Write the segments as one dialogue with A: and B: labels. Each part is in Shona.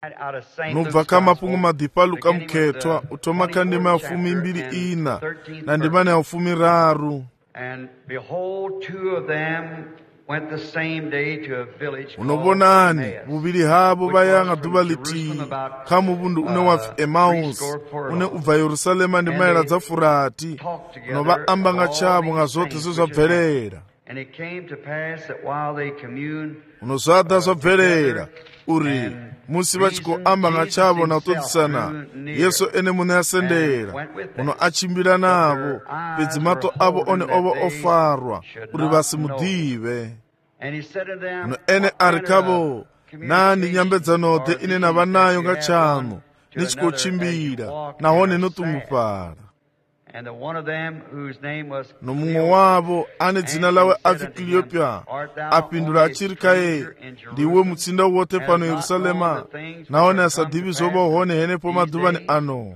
A: nubva kamapungu madhipalu kamuketwa utoma kandima ya 24 na ndima ya 13. Unobonani bubili habo bayanga duba liti kamubundu une wa Emmaus une uva Yerusalema ndimaela za Furati unoba ambanga chabo nga zote zizobverera unozada zobverera uri musi bachiko ambanga chabo na utodisana Yesu ene mune asendera uno achimbira nabo pedzimato abo one obo ofarwa uri basimudive uno ene arikabo nani nyambedza note ine nabanayo ngachano nichikochimbira nahone notumupara nomumwe wavo ane dzina lawe Afikiliopia apindura achirikaye ndiwe mutsinda wote pano Yerusalema naone asadhivi zobohone henepo madhuvani ano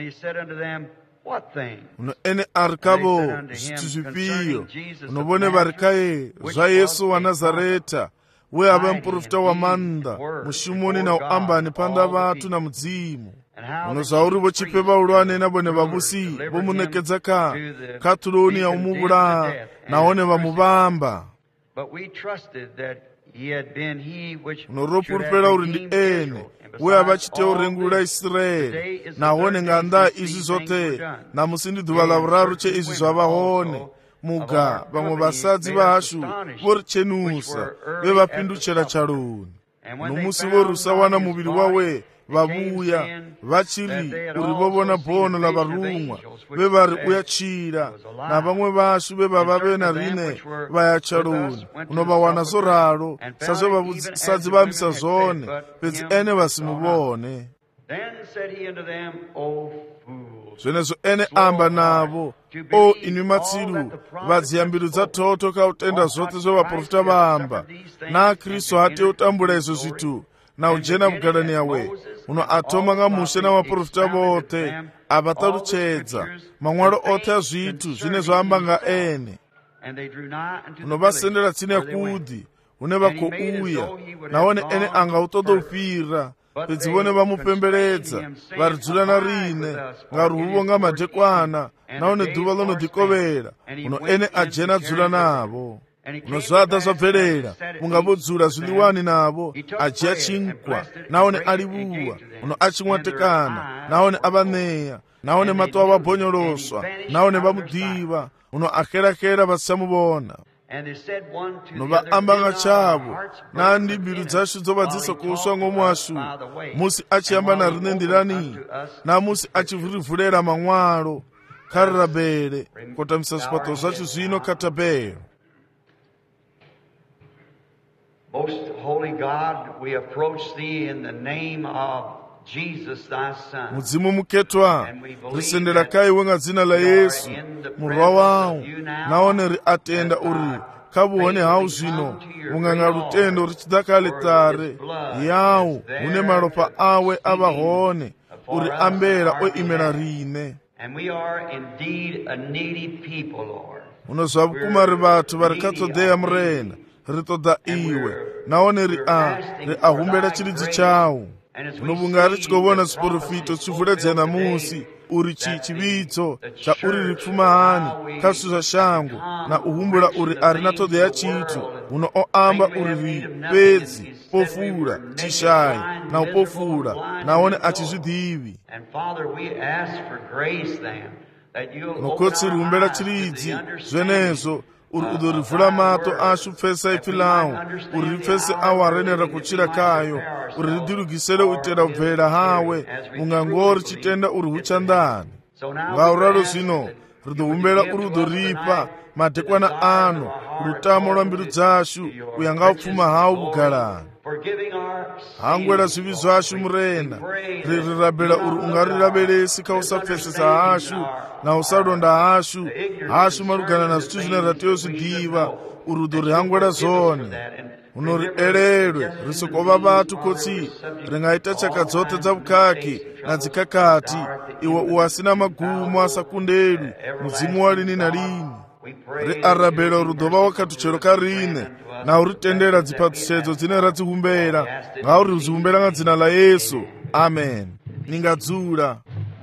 A: uno ene arikavo zvithu zvipiyo unobone varikaye zva Yesu wa Nazareta we ave muprofita wamanda mushumoni na uambani panda vatu na mudzimu unozauri vochipepa ulwane nabone vabusi vomunekedza katuloni ya umubula naone vamuvamba unoropurupela uri ndi ene we avachiteurengulula Israeli nahone nganda izvi zote namusi dhuva lavuraru cheizvi zvavahone muga vamwe vasadzi vahashu vorichenusa vevapinduchera charoni nomusi vorusawana muviri wawe vavuya vachiri uri vovona bhono lavarumwa vevari uyachira na vamwe vashu vevava vena rine vaya charoni unovawana zoraro sazvo vasadzi vambisa zvone pedzi ene vasimuvone zvenezvo ene amba navo o inwi matsiru vadziyambirudza toto kautenda zvote zvevaprofita vaamba naKristu hate utambula izvo zvitu na ujena bugadani yawe uno atoma ngamushe navaprofita vote avataruchedza mamwalo ote azvitu zvine zvaamba nga ene unovasendera tsine kudhi une vakouya naone ene anga utodofira pedzi vone vamupemberedza varidzula na rine ngaruhuvo nga madekwana naone dhuva lonodhikovera uno ene ajena dzula navo unozvada zvabverera mungavodzura zviliwani navo ajiya chinkwa naone alivuwa uno achimwatekana naone avaneya naone mato avabhonyoroswa naone vamudhiva uno akerakera vasichamuvona novaambanga chavo nandi mbiru dzashu dzova dzisokuswa ngomwashu musi achiyamba narine ndirani namusi achivhurivhurera mamwaro karirabere kotamisa zvipato zvacho zvino katabero.
B: Most holy God, we approach thee in the name of Jesus thy son.
A: Mudzimu muketwa risendera kai wenga dzina la Yesu murwa wao naone ri atenda uri kabuone hau zvino unganga rutendo richidakale tare yao une maropa awe avahone uri ambera o imera rine.
B: And we are indeed a needy people, Lord.
A: Unozwa kumari vatu varikatodheya murena ritoda iwe naone ri ahumbera chiridzi chao unobunga richikobona ziprofito chivhuredzera namusi uri chividzo chauri ripfumahani kasu zvashangu na uhumbura uri arina todheya chitu uno oamba uri ripedzi pofura chishai na upofura naone achizvidhivi unokotsiri humbera chiridzi zvenezvo uri udorivhura mato ashu pfesa ipilawo uri ripfese awarenera kuchira kayo uri ridirugisere uitera kubvera hawe ungangori chitenda uri huchandani ngauraro zvino ridohumbera uri udoripa madekwana ano rutamo rwa mbiru dzashu uyanga upfuma hawo bugarani hangwera zvivi zvashu murena ririrabhera uri ungarirabelesi kausapfesesa hashu na usadonda hashu marugana na zvitu zvine ratiyozvidhiva uri udorihangwera zvone unori ererwe risokova vatu kotsi ringaita chaka dzote dzabukaki nadzikakati iwe uwasina magumo asakundelwi mudzimu warini narini ri arabela uri ḓo vha wa khathutshelwa kha riṋe na u ri tendela dziphaṱhutshedzo dzine ra dzi humbela ngauri dzi humbela nga dzina ḽa Yesu. Amen. Ni nga dzula.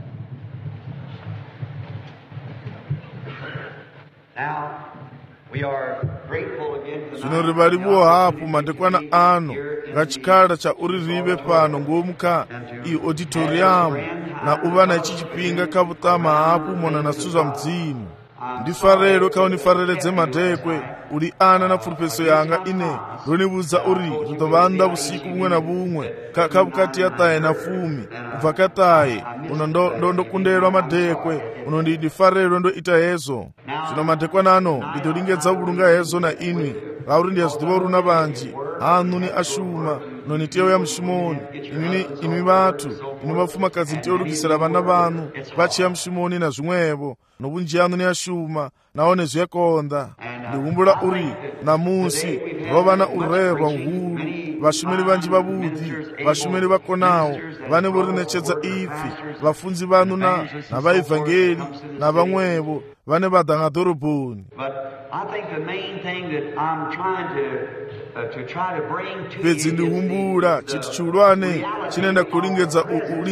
A: Zwino ri vha livhuwa hafhu madekwana ano nga tshikhala tsha uri ri vhe fhano ngomu kha i auditorium na u vha na itshi tshifhinga kha vhuṱama hafhu mona na zwithu zwa mudzimu. Ndi farelwe kha u ni fareledze madekwe u liana na pfulufhedzo yanga ine ndo ni vhudza uri ri ḓo vha nnḓa vhusiku vhuṅwe na vhuṅwe kha vhukati ha 9 na 10 ubva kha 9 uno ndo kundelwa madekwe uno ndi farelwe ndo ita hezwo. Zwino madekwana ano ndi ḓo lingedza u vhulunga hezwo na inwi ngauri ndi a zwiḓivha uri una vhanzhi hanu ni a shuma no ni tea u ya mushumoni. Inwi vhathu inwi vhafumakadzi ni tea u lugisela vhana vhanu vha tshi ya mushumoni na zwiṅwevho no vhunzhi hanu ni a shuma nahone zwi a konḓa. Ndi humbula uri namusi ro vha na u rerwa uhulu, vhashumeli vhanzhi vhavhuḓi, vhashumeli vha konaho vhane vho ri ṋetshedza ipfi, vhafunzi vhanu na vhaevangeli na vhaṅwevho vhane vha ḓa nga ḓoroboni. Fhedzi ndi humbula tshithu tshihulwane tshine nda khou lingedza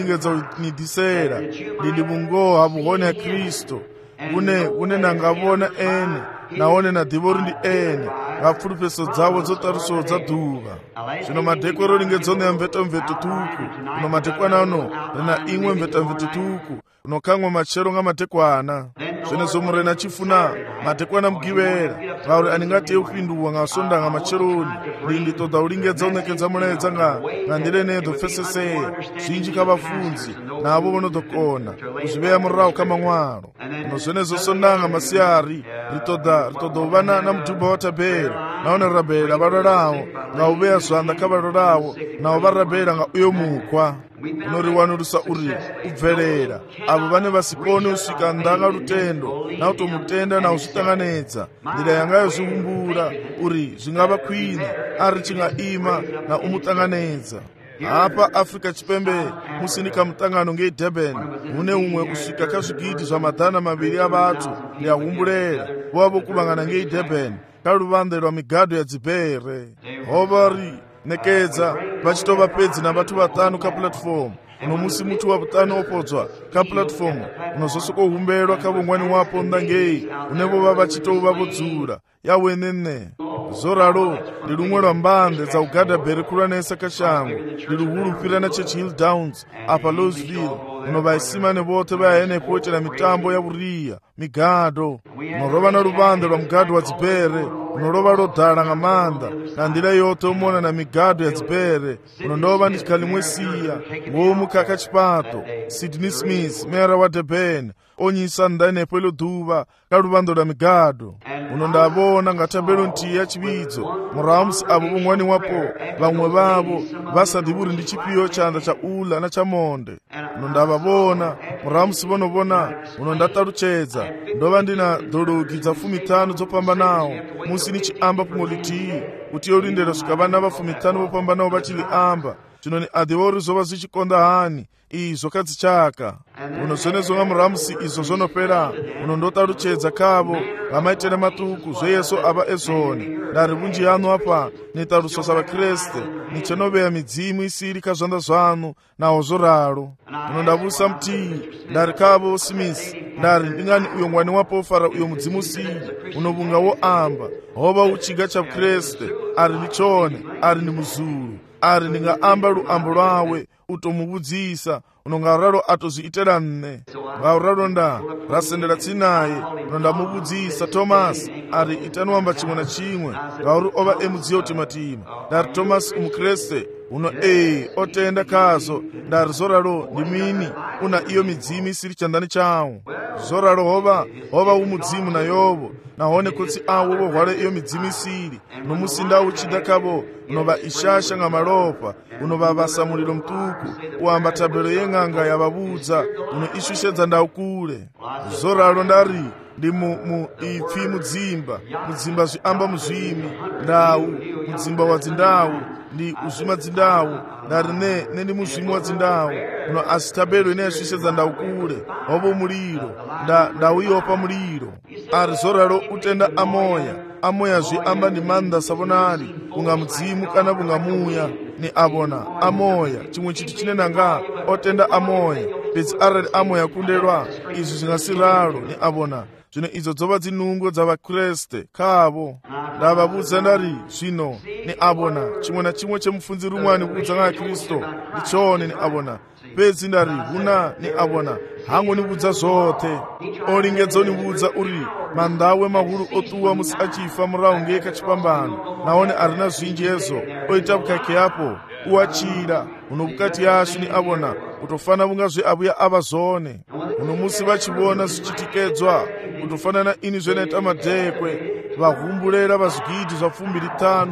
A: u ni ḓisela ndi vhungoho ha vhuhone ha Kristo vhune na nga vhona ene nahone na ḓivha uri ndi ene nga pfulufhedzo dzawo dzo ṱalusaho dza ḓuvha. Zwino madekwe ro lingedza u ṋea mvetomveto ṱhukhu, uno madekwana ano ri na iṅwe mvetomveto ṱhukhu uno khaṅwe matshelo nga madekwana. Zwenezwo murena tshi funa madekwana mugivhela ngauri ani nga tea u fhinduwa nga sonda nga matsheloni. Ndi ṱoḓa u lingedza u ṋekedza mulaedza nga nḓila ine ya ḓo pfesesea zwinzhi kha vhafunzi na avho vho no ḓo kona u zwi vhea murahu kha maṅwalo. No zwenezwo sondaha nga masiari ri ṱoḓa u vha na muduba wa thabelo nahone rabela vhalolaho nga u vhea zwanḓa kha vhalolaho na u vha rabela nga uyo mukhwa. Uno ri wanulusa uri u bvelela avo vhane vha si kone u swika nnḓa nga lutendo na u tou mutenda na u zwi ṱanganedza. Nḓila yanga yo zwi humbula uri zwi nga vha khwine ari tshi nga ima na u mu ṱanganedza. Hapa Afrika Tshipembe musi ndi kha muṱangano ngei Durban hune huṅwe u swika kha zwigidi zwa maḓana mavhili a vhathu ndi a humbulela vho vha vho kuvhangana ngei Durban kha luvhanḓe lwa migado ya dzibere. Ho vha ri nekedza vha tshi tou vha fhedzi na vhathu vhaṱanu kha puḽatifomo. Uno musi muthu wa vhuṱanu o podzwa kha puḽatifomo uno zwo sokou humbelwa kha vhuṅwani wapo nnḓa ngei hune vho vha vha tshi tou vha vho dzula yawe nene. Zwo ralo ndi luṅwe lwa mbande dza u gada bere khulwanesa kha shango, ndi luhulu fhira na Churchill Downs afha Louisville. Uno vhaisimane vhoṱhe vha ya henefho itela mitambo ya vhuria migado. Uno rovha na luvhanḓe lwa mugado wa dzibere uno lovha lo ḓala nga maanḓa na nḓila yoṱhe u mona na migado ya dzibere. Uno ndo vha ndi tshi kha ḽiṅwe sia ngomu kha tshifhaṱo. Sydney Smith mera wa Durban o nyisa nnḓa henefho iḽo ḓuvha kha luvhanḓe lwa migado. Uno nda vhona nga thabelo nthihi ya tshivhidzo murahu musi avho vhuṅwani wapo vhaṅwe vhavho vha sa ḓivhi uri ndi tshifhio tshanḓa tsha uḽa na tsha monde. Uno nda vha vhona murahu musi vho no vhona uno nda ṱalutshedza ndo vha ndi na ḓologi dza 15 dzo fhambanaho. Musi ni tshi amba fhungo ḽithihi u tea u lindela swika vhana vha 15 vho fhambanaho vha tshi ḽi amba. Zwino ni a ḓivha uri zwo vha zwi tshi konḓa hani izwo kha dzitshaka. Uno zwenezwo nga murahu musi izwo zwo no fhela uno ndo ṱalutshedza khavho nga maitele maṱuku zwe Yesu a vha e zwone. Nda ri vhunzhi hanu hafha ni ṱaluswa sa vhakreste ni tshe no vhea midzimu i sili kha zwanḓa zwaṋu naho zwo ralo. Uno nda vhusa muthihi nda ri khavho Smith nda ri ndi ngani uyo ṅwani wapo o fara uyo mudzimu sili uno vhunga wo amba ho vha hu tshiga tsha vhukreste. Ari ndi tshone, ari ndi muzulu, ari ndi nga amba luambo lwawe u tou mu vhudzisa. Uno nga ralo a tou zwi itela nne nga u ralo nda ra sendela tsini naye uno nda mu vhudzisa Thomas ari itani u amba tshiṅwe na tshiṅwe ngauri o vha e mudziya u timatima. Nda ri Thomas u mukreste? Uno o tenda khazwo. Nda ri zwo ralo ndi mini una iyo midzimu i sili tshanḓani tshawu? Zwo ralo ho vha hu mudzimu na Yobo nahone khotsi awo vho hwala iyo midzimu i sili. No musi nda u tshi ḓa khavho uno vha ishasha nga malofha, uno vha vhasa mulilo muṱuku, u amba thabelo ye ṅanga ya vha vhudza, uno i shushedza ndau kule. Zwo ralo nda ri ndi ipfi mudzimba. Mudzimba zwi amba muzwimi, ndau, mudzimba wa dzindau ndi u zwima dzindau. Nda ri ne ndi muzwimi wa dzindau. Uno a si thabelo ine ya shushedza ndau kule, hovha mulilo, ndau i ofha mulilo. ari zoralo utenda amoya zvi amba ndi manda savonali kunga mudzimu kana kunga muya ni abona amoya chimwe chiti chinenanga otenda amoya pedzi arali amoya kundelwa izvi zvingasiralo ni abona zvino idzo dzova dzinungo dzavakreste kavo ndavabudza ndari zvino ni abona chimwe na chimwe chemufunzi rumwani kuudza nga Kristo ndichone ni abona pedzi ndari huna ni abona hangu nibudza zothe olingedza unibudza uri mandawe mahulu otuwa musi achifa muraunge kachipambano naone arina zvinji ezo oita bukake yapo uachira uno bukati yashu ni abona utofana bunga zve abuya ava zone uno musi vachivona zvichitikedzwa utofanana ini zvenaita madhekwe vahumbulera vazvigidhi zvapfumbiri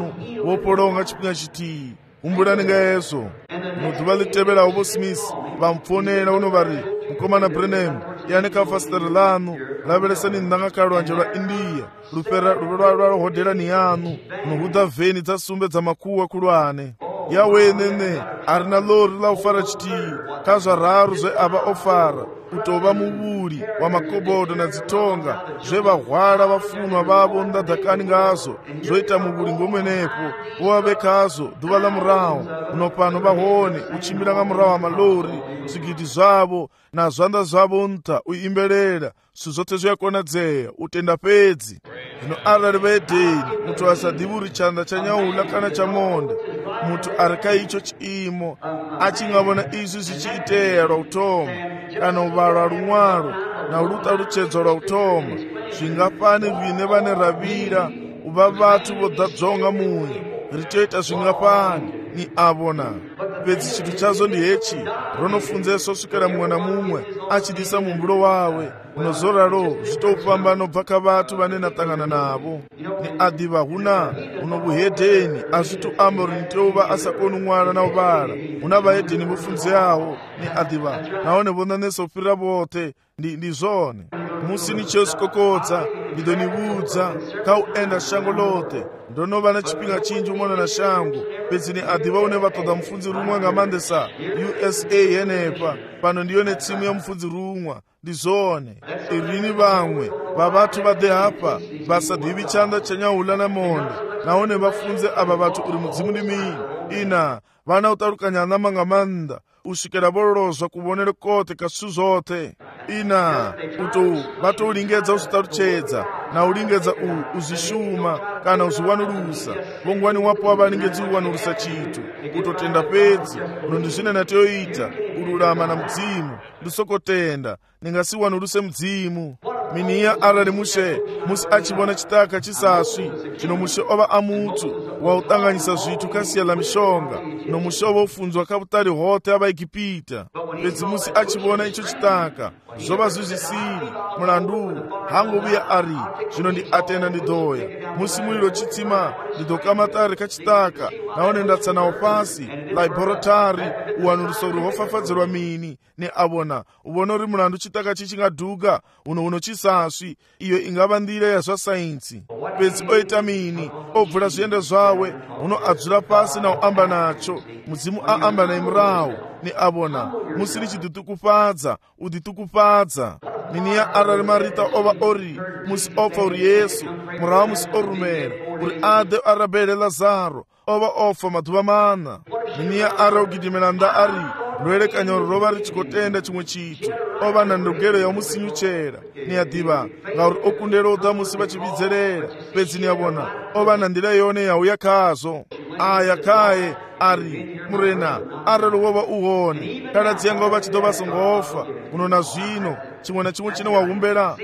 A: 5 vopolonga chipinga chitii humbulani ngayeso mudhuva liteverawo vosmith vamfonera uno vari mukomana Branham yani kafasitere lanu laveresani ndangakalo rwa India rupera rwahodhera ni yanu nohudha vheni dzasumbe dzamakuwa kulwane yawenene arina lori laufara chitii kazvararu zveava ofara utova muvuri wamakobodo nadzitonga zvevahwara vafunwa vavo ndadhakani ngazo zvoita muvuri ngomwenepo vovavekazo dhuva lamurawo unopano vahone uchimbira nga murawo amalori zvigidhi zvavo nazvanda zvavo nta uimbelela zvinhu zvote zvakonadzeya utenda pedzi zvino arali vaedheni mutu asadhivuri chanda chanyaula kana chamonda mutu ari kaicho chiimo achingavona izvi zvichiiteya rwautoma kana uvalwa rumwaro nauluta ruchedzo rwautoma zvingapani vine vane ravira uva vatu vodhadzonga muya ritoita zvingapani ni abona pedzi chinhu chazo ndi hechi ronofunzeso svikira mumwe na mumwe achidisa mumbulo wawe unozoralo zvitoupamba nobva kavatu vane natangana navo ni adhiva huna uno vuhedheni azvitu amori niteuva asakoni mwana na uvala huna vahedheni mufunzi yawo ni adhiva naone vonanesopfira vote ndi zvone musi nichosikokodza ndidonibudza kauenda shango lote ndonova na chipinga chinji umona na shango pedzi ni adhiva une vatoda mufunzi rumwa nga mandesa USA yenepa pano ndiyo netsimu ya mufunzi rumwa ndizone irini vamwe vavatu vade hapa vasadhivi chanda chanyaula na monde naone vafunze ava vatu uri mudzimu ndimini ina vana utarukanya namanga manda usvikira vororozva kuvonere kote kasu zote ina uto vatolingedza uzvitaruchedza naulingedza uzvishuma kana uzviwanulusa vongwani wapo avalingedzi uwanulusa chitu utotenda pedzi uno ndizvine natoyoita urulama na mudzimu ndisokotenda ningasiwanuluse mudzimu miniya arali mushe musi achivona chitaka chisasvi zvino mushe ova amutu wautanganyisa zvitu kasiyala mishonga nomushe ova ufunzwa kabutari hote avaigipita pedzi musi achivona icho chitaka zvova zvizvisiri mulandu hangovuya ari zvino ndi atenda ndidhoya musi muliro chitsima ndidokamatari kachitaka naone ndatsanawo pasi laboratory uwanuliso rwehofafadzirwa mini ne abona uvona uri mulandu chitaka chichingadhuga uno chisasvi iyo ingava ndira yazvasainzi pedzi oita mini obvura zviendo zvawe uno adzura pasi nauamba nacho mudzimu aamba naimurawo ni abona musi nichiditukufadza uditukufadza niniya arali marita ova ori musi ofa uri Yesu murawo musi orumera uri ade arabele Lazaro ova ofa madhuva mana niniya ari ogidimela nda ari lwerekanyoro rova richikotenda chimwe chitu ova na ndogero yaumusinyuchera niyadhiva ngauri okundera odza musi vachividzerera pedzi niyavona ova na ndira yone yauya kazo aya kaye ari murena arali wova uhone kaladzianga vachidova songofa unona zvino chimwe na chimwe chino wahumbera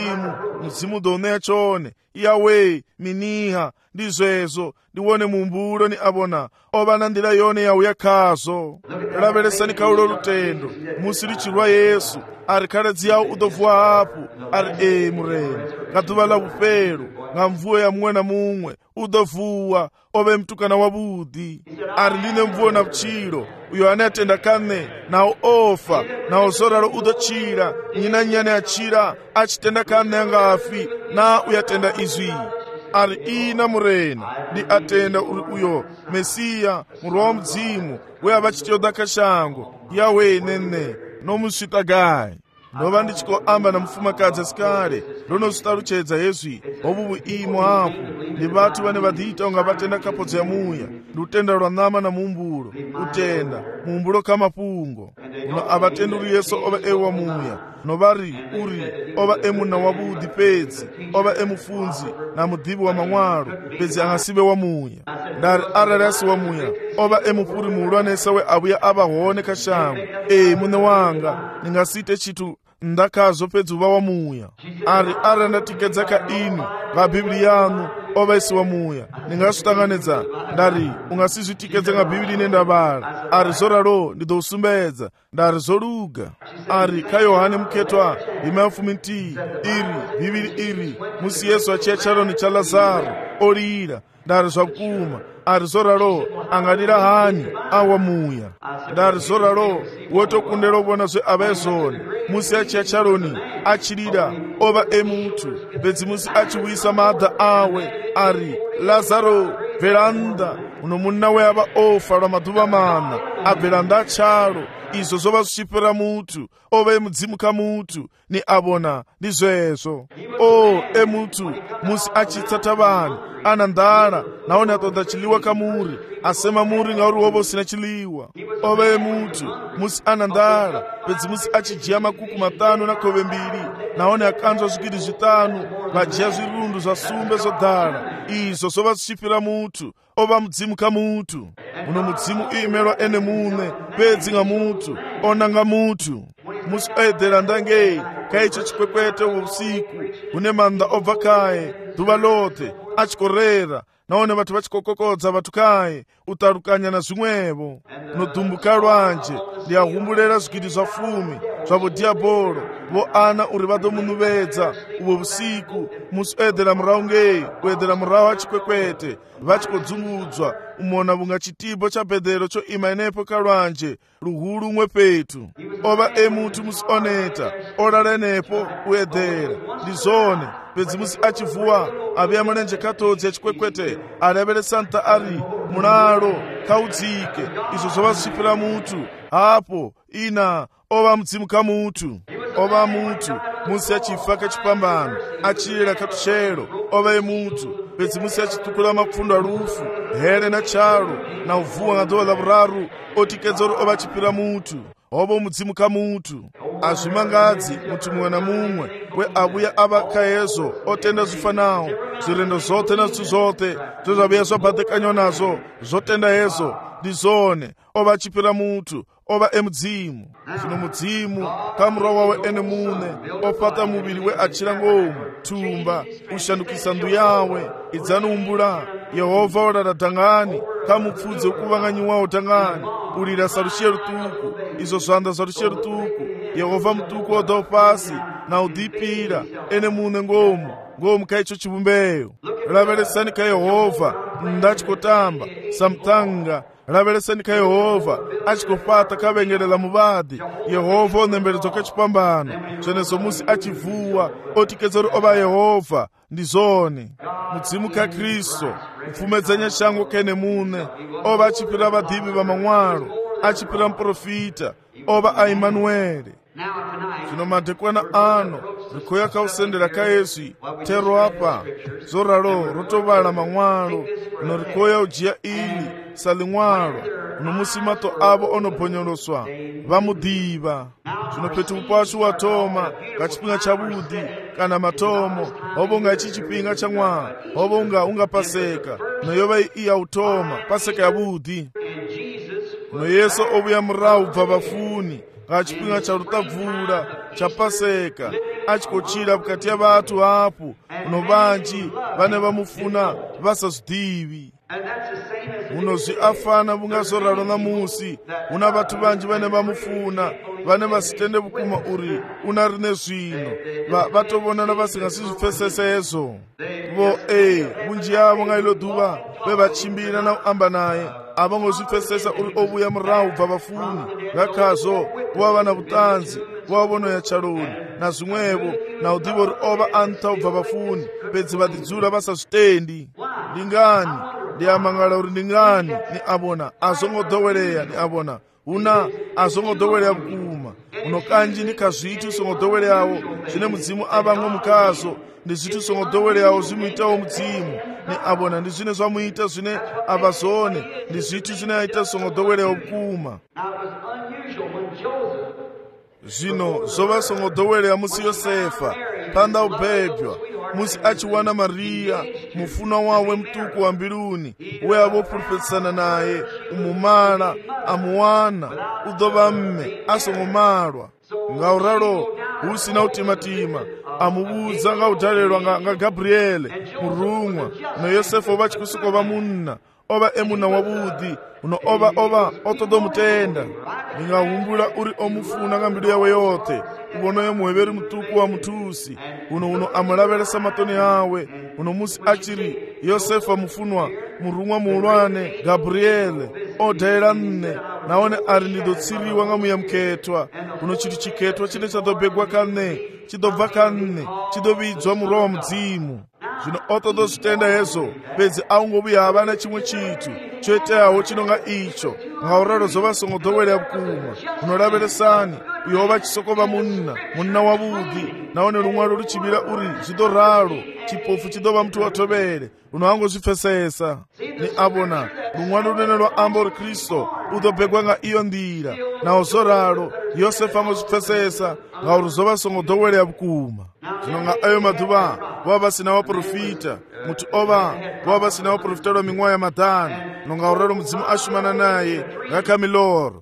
A: mudzimu doneya chone yawe miniha ndizvezvo ndiwone mumbulo ni abona ova na ndira yone yauya kazo laveresani kaulo rutendo musi richirwa Yesu ari kaladzi yawo udovhuwa hapo ari murena ngaduva la vupelo nga mvuo ya mumwe na mumwe udovhuwa ove mtukana wavudi ari ndine mvuo na vuchilo uyo ane atenda kane nawo ofa nawo zoralo udochira nyina nyane achira achitenda kane angafi na uyatenda izwi ari ina murena ndi atenda uri uyo Mesiya murwa mudzimu we avachitioda kashango yawe nene nomusvitagayi ndova ndichikoamba na mufumakadzi asikale ronozitaluchedza Yesu obu buimo apo ndi batu bane badita unga batenda kapodzi ya muya ndi utenda lwa nama na mumbulo utenda mumbulo kama pungo uno abatenda uri Yesu oba ewa muya nobari uri oba emuna wabudi pedzi oba emufunzi na mudibu wa mangwaro pedzi angasibe wa muya ndari ararasi wa muya oba emupuri mulwa nesawe abuya abahone kashangu mune wanga ningasite chitu ndakazo pedzi uba wa muya ari arandatigedzaka inu va bibili yanu oba isi wa muya ningasutanganedza ndari ungasizvitikedza nga bibili nendabala ari zoralo ndidousumbedza ndari zoluga ari ka Yohane muketwa imafuminti iri bibili iri musi Yesu achiya charoni cha Lazaro olira ndari zvakuma ari zoralo angadira hani awa muya ndari zoralo wotokundera ubona zve abaezoni musi achiya charoni achirira oba emutu bedzi musi achiwisa madha awe ari Lazaro bveranda uno munna we aba ofa lwa maduva mana abveranda achalo izvo zvova zvichipera mutu ova emudzimu kamutu ni abona ndi zvezvo emutu musi achitsata vanhu ana ndara naone atoda chiliwa kamuri asema muri ngauri wovo usina chiliwa ova emutu musi ana ndara pedzi musi achijiya makuku 5 na kove 2 naone akanzwa zvikiri 5 vajiya zvirundu zvasumbe zodhara izvo zvova zvichipira mutu ova mudzimu kamutu uno mudzimu imelwa ene mune pedzi nga mutu ona nga mutu musi oedhera ndangei kaicho chikwekwete usiku une manda obva kaye dhuva lote achikorera naone vatu vachikokokodza vatu kaye utarukanya na zvimwevo unodhumbuka lwanje ndiyahumbulera zvigidi zva 10 zvavo diabolo vo ana uri vadomunuvedza uvo usiku musi oedhera murau ngei kuedhera murau achikwekwete vachikodzungudzwa umona vunga chitibo cha bhedhero cho ima inepo kalwanje luhulu umwe petu ova emutu musi oneta olala nepo uedhera ndizone pedzi musi achivuwa aviya malenje katodzi achikwekwete alevele santa ari mulalo kaudzike izvo zvova zvichipira mutu hapo ina ova mudzimu kamutu ova mutu musi achifa kachipambano achiyera katushero ova emutu pedzi musi achitukula mapfundo alufu here na chalo na uvuwa nga dhola vuraru otikedzoro ova achipira mutu ova mudzimu kamutu azvimangadzi mutu mumwe na mumwe we abuya ava kaezo otenda zvifanawo zvirendo zote na zvithu zote zvezvabuya zvabhadhekanywa nazvo zotenda ezo ndizone ova achipira mutu ova emudzimu zvino mudzimu kamura wawe ene mune opata muviri we achira ngomu thumba ushandukisa ndu yawe idzanumbula Yehova orara dhangani kamupfudze ukuvanganyiwawo dhangani ulira sarushiye rutuku izvo zvanda zvarushiye rutuku Yehova mutuku odawo pasi na udhipira ene mune ngomu kaicho chivumbeyo laveresani ka Yehova ndachikotamba samtanga laveresani ka Yehova achikopata kavengerera muvadi Yehova onemberedzo kachipambano zvenezo musi achivuwa otikedzero ova Yehova ndizone mudzimu ka Kristo kupfumedzanya shango kene mune ova achipira vadhivi va mangwaro achipira muprofita ova aImanueli zvino madhekwana ano rikoya kausendera ka Yesu tero apa zoralo rotovala mangwaro uno rikoya ujiya ili salimwalo uno musi mato avo onobhonyoroswa vamudhiva zvino petu upashu watoma kachipinga cha budi kana matomo obonga ichi chipinga cha Mwari obonga ungapaseka noyova iya utoma paseka ya budi uno Yesu obuya murau bva vafuni ngachipinga cha rutabvura cha paseka achikochira bukati ya vatu hapo uno vanji vane vamufuna vasazvidivi unozvi afana vungazoralo na musi una vatu vanji vane vamufuna vane vasitende vukuma uri una rine zvino vatovonana vasingasizvipfesese ezo vo vunji yavo ngailo dhuva vevachimbira na uamba naye avangozvipfesesa uri obuya murau bva vafuni vakazo kuva vana vutanzi wavono ya charoni na zvimwevo na udhivo uri ova anta ubva vafuni pedzi vadidzura vasazvitendi ndingani ndiyamangala uri ndingani ni abona azongodhowereya ni abona una azongodowelera vukuma uno kanji ndi kazwithu songodowelerawo zvine mudzimu avango mukazo ndi zvithu songodowelerawo zvimuitawo mudzimu ni abona ndi zvine zvamuita zvine avazone ndi zvithu zvine aita songodowelerawo vukuma. Zvino zova songodowelera musi Yosefa panda ubebhwa musi achiwana Mariya mufuna wawe mtuku wa mbiluni we avopulupetsana naye umumala amuwana udova mme asongomalwa ngauralo usina utimatima amubudza ngaudalelwa nga Gabriele murumwa no Yosefa oba chikusuko vamunna oba emuna wabudi uno oba otodomutenda ningahumbula uri omufuna ngambilu yawe yote ubonoyo muheveri mtuku wa mtusi uno amulavelesa matoni yawe uno musi achiri Yosefa mufunwa murumwa muulwane Gabriele odaela nne naone ari ndidotsiriwa ngamuyamketwa uno chiti chiketwa chine chadobegwa kane chidobva kane chidovidzwa murowa mudzimu. Zvino otodozvitenda hezo bedzi aungobuya havana chimwe chitu choiteyawo chinonga icho ngauralo zova songodowelera vukuma unolavelesani uyo ova chisokova munna wavudi naone lumwalo luchivira uri zvidoralo chipofu chidova mtu watovere unoangozvipfesesa ni abona lumwalo lunene lwa amba uri Kristo udobhegwa nga iyo ndira nawo zoralo Yosefa angozvipfesesa ngauri zova songodowelera vukuma. Zvino nga ayo maduva wava sina waprofita muti ova wava sina waprofita lwa ming'wa ya madhana nonga uralo mudzimu ashumana naye ngakamiloro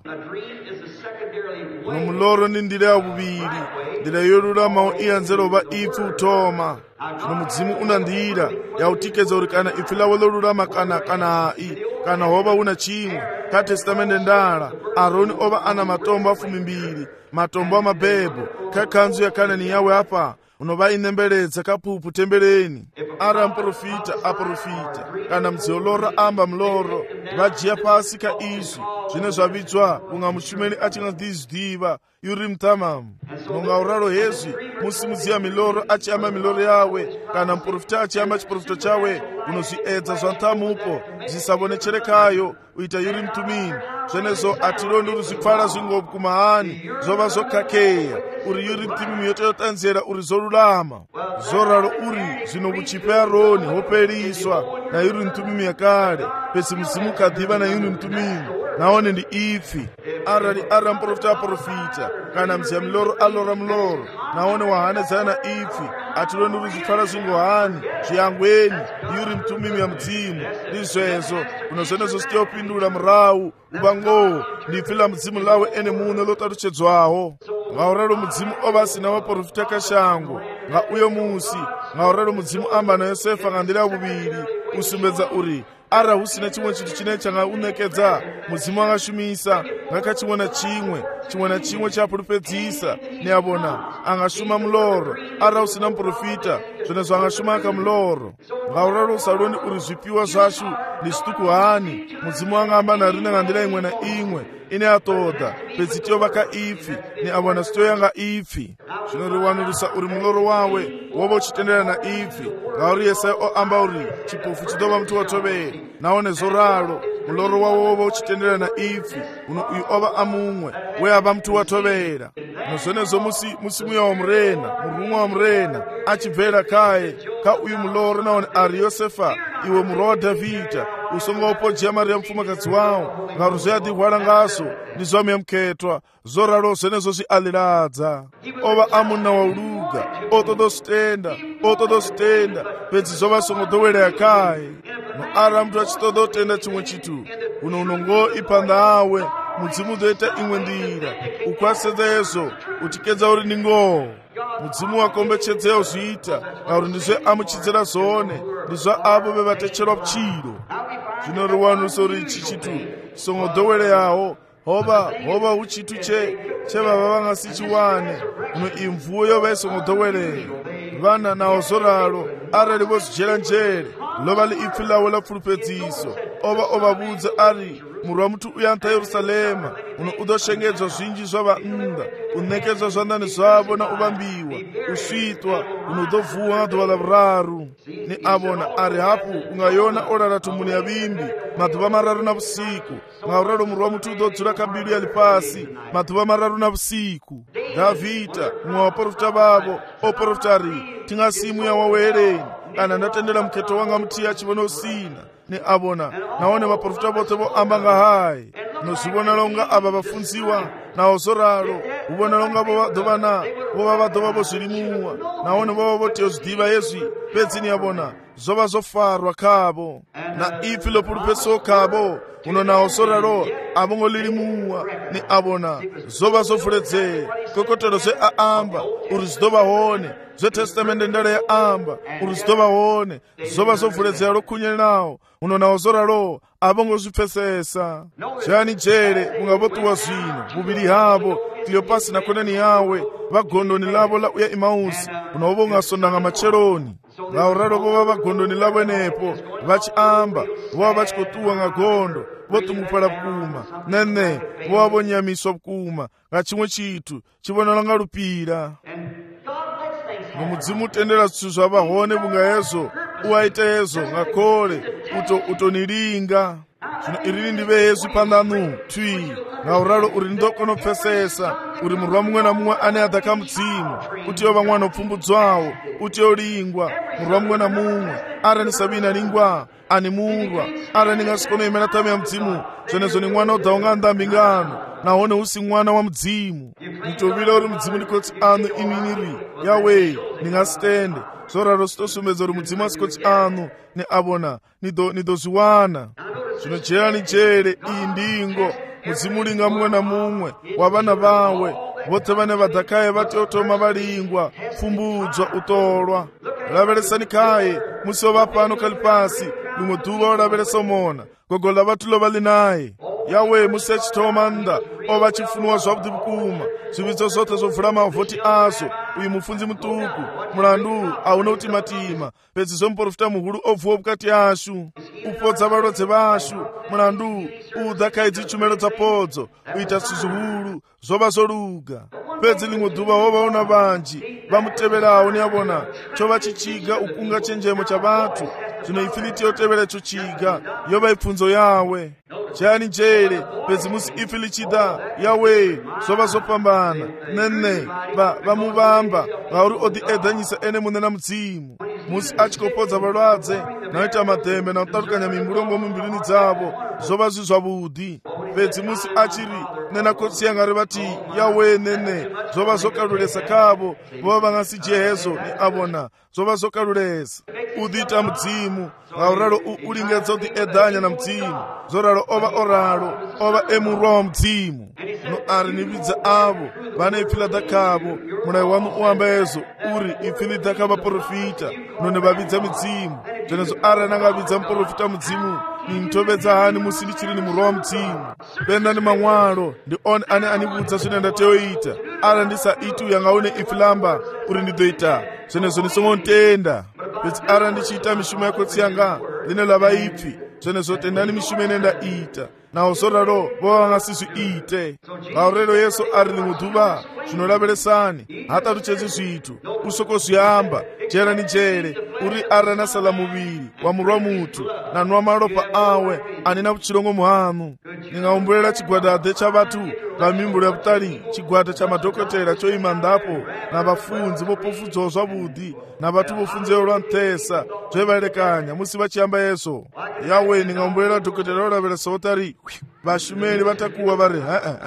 A: uno muloro ni ndira ya vuviri ndira yorulamawo iyanzelo va ipfu utoma. Zvino mudzimu una ndira yautikedza uri kana ipfu lawo lolulama kana ai kana hova una chimwe ka testamende ndala Aroni ova ana matombo afumimbiri matombo amabhebho ka kanzu ya Kanani yawe apa unova inembeledza kapupu tembeleni ara mprofita aprofita kana mdziolora amba mloro vajiya pasi ka izvi zvine zvavidzwa kunga mushumeli achingadizdiva yuri mtamamu nonga uralo hezvi musi mudziya miloro achiamba miloro yawe kana mprofita achiamba chiprofita chawe unozviedza zvantamupo zvisavonecherekayo uita yuri mtumini zvenezo atilondi uri zvipfala zvingobvu kumahani zvova zokakeya uri yuri mtumimi yotoyotanzera uri zolulama zoralo uri zvino kuchipe Aroni hoperiswa na yuri mtumimi yakale pesi muzimu kadhiva na yuri mtumimi naone ndi ipfi arali ara mprofita aprofita kana mdziya miloro alora mloro naone wahanedzana na ipfi atilondi uri zvipfala zvingohani zviyangweni yuri mtumimi ya mudzimu ndi zvezo kuno zvenezo sitiyopindula murawu ubangowo ndipfi la mudzimu lawe ene mune lotatuchedzwaho ngauralo mudzimu ova sina waprofita kashango nga uyo musi ngauralo mudzimu amba na Yosefa nga ndira ya vuviri usumbedza uri ara husina chimwe chitu chine changaunekedza mudzimu angashumisa ngakachimwe na chimwe chapulupedzisa ni abona angashuma mloro ara husina mprofita zvenezo angashuma akamloro ngauralo usaloni uri zvipiwa zvashu ndi zvituku hani mudzimu angamba narine nga ndira imwe na imwe ine atoda pedzi tiyova ka ipfi ni abona sitoyanga ipfi zvinoriwanurisa uri mloro wawe wova uchitendera na ipfi ngauri Yesaya oamba uri chipofu chidova mtu watovere naone zoralo mloro wawo wova uchitendera na ipfi uno uyu ova amumwe we ava mtu watovera nozvenezo musi muya wa murumwa wa murena achibvera kaye ka uyu mloro naone ari Yosefa iwe murwa wa Dhavhidha usongopojiya Mariya mufumakazi wawo ngauri zveadihwala ngaso ndi zvamuyamketwa zoralo zvenezo zvialiradza ova amunna wauluga otodositenda pedzi zova songodowelera kaye no ara mntu achitodotenda chimwe chitu uno unongo ipanda awe mudzimu doita imwe ndira ukwasedza yezo utikedza uri ningowo mudzimu wakombechedzeyo zviita ngauri ndizve amuchidzera zone ndizva avo vevatechelwa pchiro zvinoriwanuso richi chitu songodoweleyawo hova uchitu chevava vangasichiwane uno imvuwo yova isongodowelera vana nawo zoralo arali vozvijera njere lova liipfi lawo lapfulupedziso ova ovabudza ari murwi wa muthu uyantha yerusalema uno udoshengedzwa zwinji zwa vannḓa, u ṋekedzwa zwanḓani zwavho na u vhambiwa, u switwa uno udovuwa nga ḓuvha ḽa vhuraru. Ni a vhona ari hafhu unga yona o lala thumbuni ya vimbi maḓuvha mararu na vhusiku. Ngauralo murwi wa muthu u ḓo dzula kha mbilu ya ḽifhasi maḓuvha mararu na vhusiku. Davhida muṅwe wa vhaprofita vhavho o profita ri, thi nga simu ya wawe kana nda tendela mukhetho wanga muthihi a tshi vhona u sina. Ni a vhona nahone vhaprofita vhoṱhe vho amba nga haye. No zwi vhonala unga ava vhafunziwa naho zwo ralo hu vhonala unga vho vha vha ḓo vha vho zwilimuwa nahone vho vha vho tea u zwiḓivha hezwi. Fhedzi ni a vhona zwo vha zwo farwa khavho na ipfi ḽo pfulufhesaho khavho uno naho zwo ralo a vho ngo lilimuwa. Ni a vhona zwo vha zwo vuledzea kokotelo zwe a amba uri zwi ḓo vha hone, zwe testamende ndala ya amba uri zwi ḓo vha hone, zwo vha zwo vuledzea lwo khunyelelaho uno naho zwo ralo a vho ngo zwi pfesesa. Dzhani dzhele vhunga vho ṱuwa zwino vhuvhili havho, Kleopasi na khonani yawe vha gondoni ḽavho ḽa uya Emausi uno vho nga sonda nga matsheloni. Ngauralo vho vha vha gondoni ḽavho enepo vha tshi amba, vho vha vha tshi khou ṱuwa nga gondo vho ṱungufhala vhukuma. Nene vho vha vho nyamiswa vhukuma nga tshiṅwe tshithu tshi vhonala nga lupila. No mudzimu tendela zwithu zwa vha hone vhunga hezwo u a ita hezwo nga khole u to ni linga. Zwino iri ndi vhe hezwi phanḓanu thwi ngauralo uri ni ḓo kona u pfesesa uri murwa muṅwe na muṅwe ane a ḓa kha mudzimu u tea u vha ṅwana o pfumbudzwaho, u tea u lingwa. Murwa muṅwe na muṅwe arali ni sa vhi na lingwa ani murwa. Arali ni nga si kona u imela ṱhamu ya mudzimu zwenezwo ni ṅwana o ḓaho nga nnḓa mbingano nahone hu si ṅwana wa mudzimu. Ni tou vhila uri mudzimu ndi khotsi anu imini ri yawe ni nga si tende. Zwo ralo zwi tou sumbedza uri mudzimu a si khotsi anu. Ni a vhona ni ḓo zwi wana. Zwino dzhelani dzhele iyi ndingo mudzimu linga muṅwe na muṅwe wa vhana vhawe vhoṱhe vhane vha ḓa khaye vha tea u thoma vha lingwa, pfumbudzwa, u ṱolwa. Lavhelesani khaye musi o vha fhano kha ḽifhasi ḽiṅwe ḓuvha o lavhelesa u mona gogo ḽa vhathu ḽo vha ḽi naye. Yawe musi a tshi thoma nnḓa o vha tshi funiwa zwavhuḓi vhukuma, zwivhidzo zwoṱhe zwo vula mavothi azwo. Uyu mufunzi muṱuku mulandu a hu na u timatima, fhedzi zwo muprofita muhulu o bvuwa vhukati hashu u fhodza vhalwadze vhashu. Mulandu u ḓa kha idzi tshumelo dza podzo u ita zwithu zwihulu zwo vha zwo luga. Fhedzi ḽiṅwe ḓuvha ho vha hu na vhanzhi vha mutevhelaho. Ni a vhona tsho vha tshi tshiga u kunga tshenzhemo tsha vhathu. Zwino ipfi ḽi tea u tevhela etsho tshiga yo vha i pfunzo yawe. Dzhani dzhele fhedzi musi ipfi ḽi tshi ḓa yawe zwo vha zwo fhambana. Nene vha mu vhamba ngauri o ḓi eḓanyisa ene muṋe na mudzimu. Musi a tshi khou fhodza vhalwadze na u ita maḓembe na u ṱalukanya mihumbulo ngomu mbiluni dzavho zwo vha zwi zwavhuḓi. Fhedzi musi a tshi ri nṋe na khotsi yanga ri vhati yawe nene zwo vha zwo kalulesa khavho, vho vha nga si dzhie hezwo. Ni a vhona zwo vha zwo kalulesa u ḓi ita mudzimu ngauralo u lingedza u ḓi eḓanya na mudzimu. Zwo ralo o vha o ralo o vha e murwa wa mudzimu. No ari ni vhidza avo vhane ipfi ḽa ḓa khavho. Mulayo wanu u amba hezwo uri ipfi ḽi ḓa kha vhaprofita none vha vhidza midzimu. Zwenezwo arali na nga vhidza muprofita mudzimu ni ntovhedza hani musi ndi tshi ri ni murwa wa mudzimu? Pendani maṅwalo ndi one ane ani vhudza zwine nda tea u ita. Arali ndi sa iti uya nga hune ipfi ḽa amba uri ndi ḓo ita zwenezwo ni songo ntenda. Fhedzi arali ndi tshi ita mishumo ya khotsi yanga ḽine ḽa vha ipfi zwenezwo tendani mishumo ine nda ita naho zwo ralo vho vha nga si zwi ite. Ngaurelo Yesu a ri ḽiṅwe ḓuvha zwino lavhelesani ha ṱalutshedzi zwithu u soko zwi amba. Dzhelani dzhele uri arali na sala muvhili wa murwa muthu na nwa malofha awe ani na vhutshilo ngomu hanu. Ni nga humbulela tshigwadaḓe tsha vhathu nga mihumbulo ya vhuṱali, tshigwada tsha madokotela tsho ima nnḓafho na vhafunzi vho pofudzaho zwavhuḓi na vhathu vho funzeaho lwa nṱhesa zwe vha elekanya musi vha tshi amba hezwo. Yawe ni nga humbulela dokotela o lavhelesa ṱari vhashumeli vha takuwa vha ri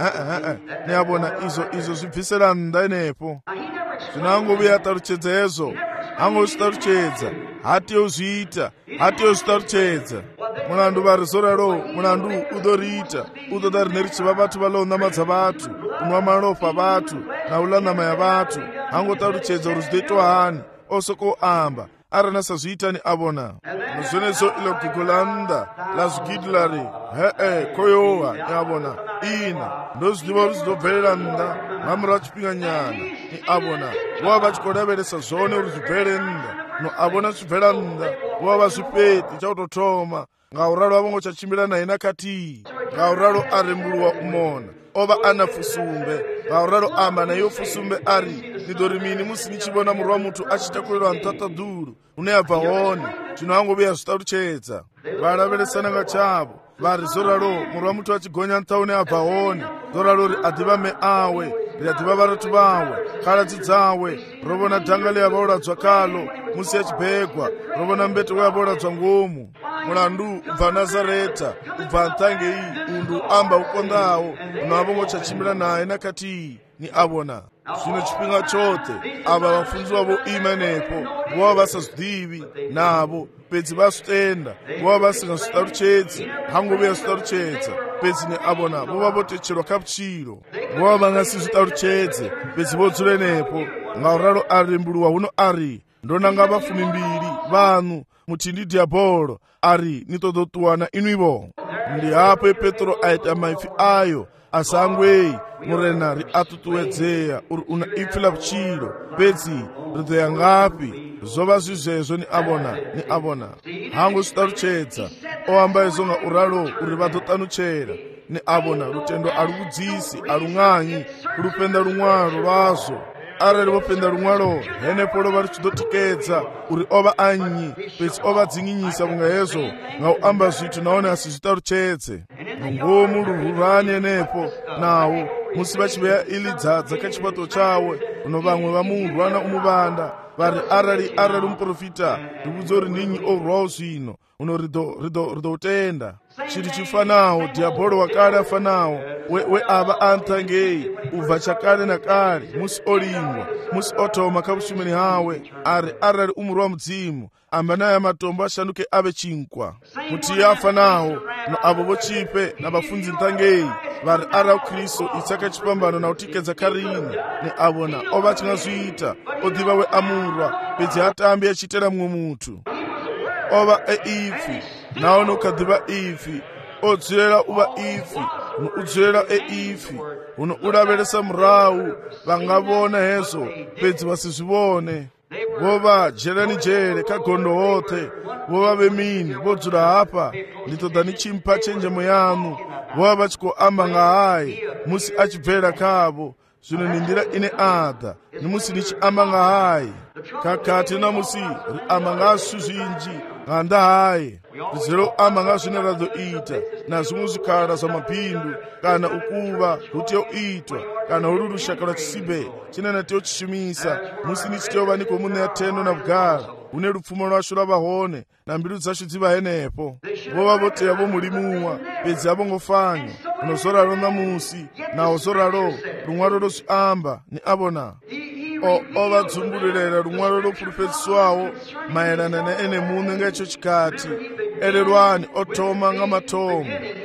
A: ni a vhona izwo zwi bvisela nnḓa enefho. Zwino ha ngo vhuya a ṱalutshedza hezwo, ha ngo zwi ṱalutshedza, ha tea u zwi ita, ha tea u zwi ṱalutshedza. Mulandu vha ri zwo ralo mulandu u ḓo ri ita, u ḓo ḓa rine ri tshi vha vhathu vha ḽa u ṋamadza vhathu, u nwa malofha vhathu na u ḽa ṋama ya vhathu. Ha ngo ṱalutshedza uri zwi ḓo itwa hani, o sokou amba. Arali na sa zwi ita ni a vhona zwenezwo iḽo gugu ḽa nnḓa ḽa zwigidi ḽa ri khoyowa. Ni a vhona ina ndo zwi ḓivha uri zwi ḓo bvelela nnḓa nga murahu ha tshifhinga nyana. Ni a vhona vho vha vha tshi khou lavhelesa zwone uri zwi bvele nnḓa. No a vhona zwi bvela nnḓa vho vha vha zwifheti tsha u tou thoma ngauralo a vho ngo tsha tshimbila naye na khathihi. ngauralo arembuluwa umona ova ana fusumbe ngauralo amba nayo fusumbe ari nidori mini musi nichivona murwa wa mutu achitakulirwa mtataduru uneyabva hone tinoangoveya zvitaruchedza valaveresana ngachavo vari zoralo murwa wa mutu achigonya ntaune abva hone zoralo ri adhiva me awe riadhiva varatu vawe khaladzi dzawe rovona dhanga leyavauradzwa kalo musi yachibhegwa rovona mbete weyavauradzwa ngomu mulandu ubva nazareta ubva ntangei undu amba ukondawo unavongo chachimbira naye nakati ni avona zvino chipinga chote ava vafundisi vavo ima nepo vova vasazvidivi navo pedzi vasutenda vova vasingazvitaruchedzi hangoveya zvitaruchedza pedzi neavona vova votecherwa kapuchiro vova vangasizvitaruchedze pedzi vodzure nepo ngauralo arembuluwa huno ari ndonanga vafumi mbiri vanhu mutindi dhiabhoro ari nitodotuwana inwivo ndi hapo petro aita maifi ayo asangwei murena ri atutuwedzeya uri una ipfi la vuchilo pedzi ridoya ngapi zova zvizvezvo ni avona hangu svitaruchedza oamba izvo ngauralo uri vadotanuchera ni avona rutendo ari kudzisi arung'anyi rupenda rumwaro rwazvo arali vopenda rumwaro henepo lova richidotikedza uri ova anyi pedzi ova dzinginyisa kunga hezvo ngauamba zvithu naone asizvitaruchedze ngomu rurhurani henepo nawo musi vachiveya ilidza dzakachipato chawe uno vamwe vamurwana umuvanda vari arali muprofita ribudzo rindinyi orwawo zvino uno ridotenda chiri chifanawo dhiabhoro wakale afanawo weava antangei ubva chakale nakale musi olingwa musi otoma kavushumeni hawe arali umurwa mudzimu amba naye matombo ashanduke ave chinkwa mutiye afanawo no avo vochipe navafundzi ntangei vari ara kristu itsaka chipambano nautikedza karini ni avona ova chingazviita odhiva weamurwa pedzi atambi achitera mumwe mutu ova eipfi nawo nokadhiva ipfi odzorera uva ipfi noudzorera eipfi uno ulaveresa murau vangavona hezvo pedzi vasizvivone vova jerani jere kagondo hote vova vemini vodzura hapa nditoda nichimpa chenjemo yanu vova vachikoamba ngahayi musi achibvera kavo zvino nindira ine adha nimusi nichiamba ngahayi kakati namusi riamba ngazvishu zvinji nganda hayi rizero amba ngazvine razoita nazvimwe zvikara zvamapindu kana ukuva rutioitwa kana uri rushaka rwachisibe chinena teochishumisa musi nichiteova nikomuneya teno navugara une rupfumo rwashu rwavahone nambiru dzacho dziva henepo vova voteya vomulimuwa pedzi avongofanya unozoraro namusi nawo zoraro rumwaro rozviamba ni avona ovadzumburirera rumwaro ropurupedziswawo maerana neene mune ngecho chikati ererwani otoma ngamatomo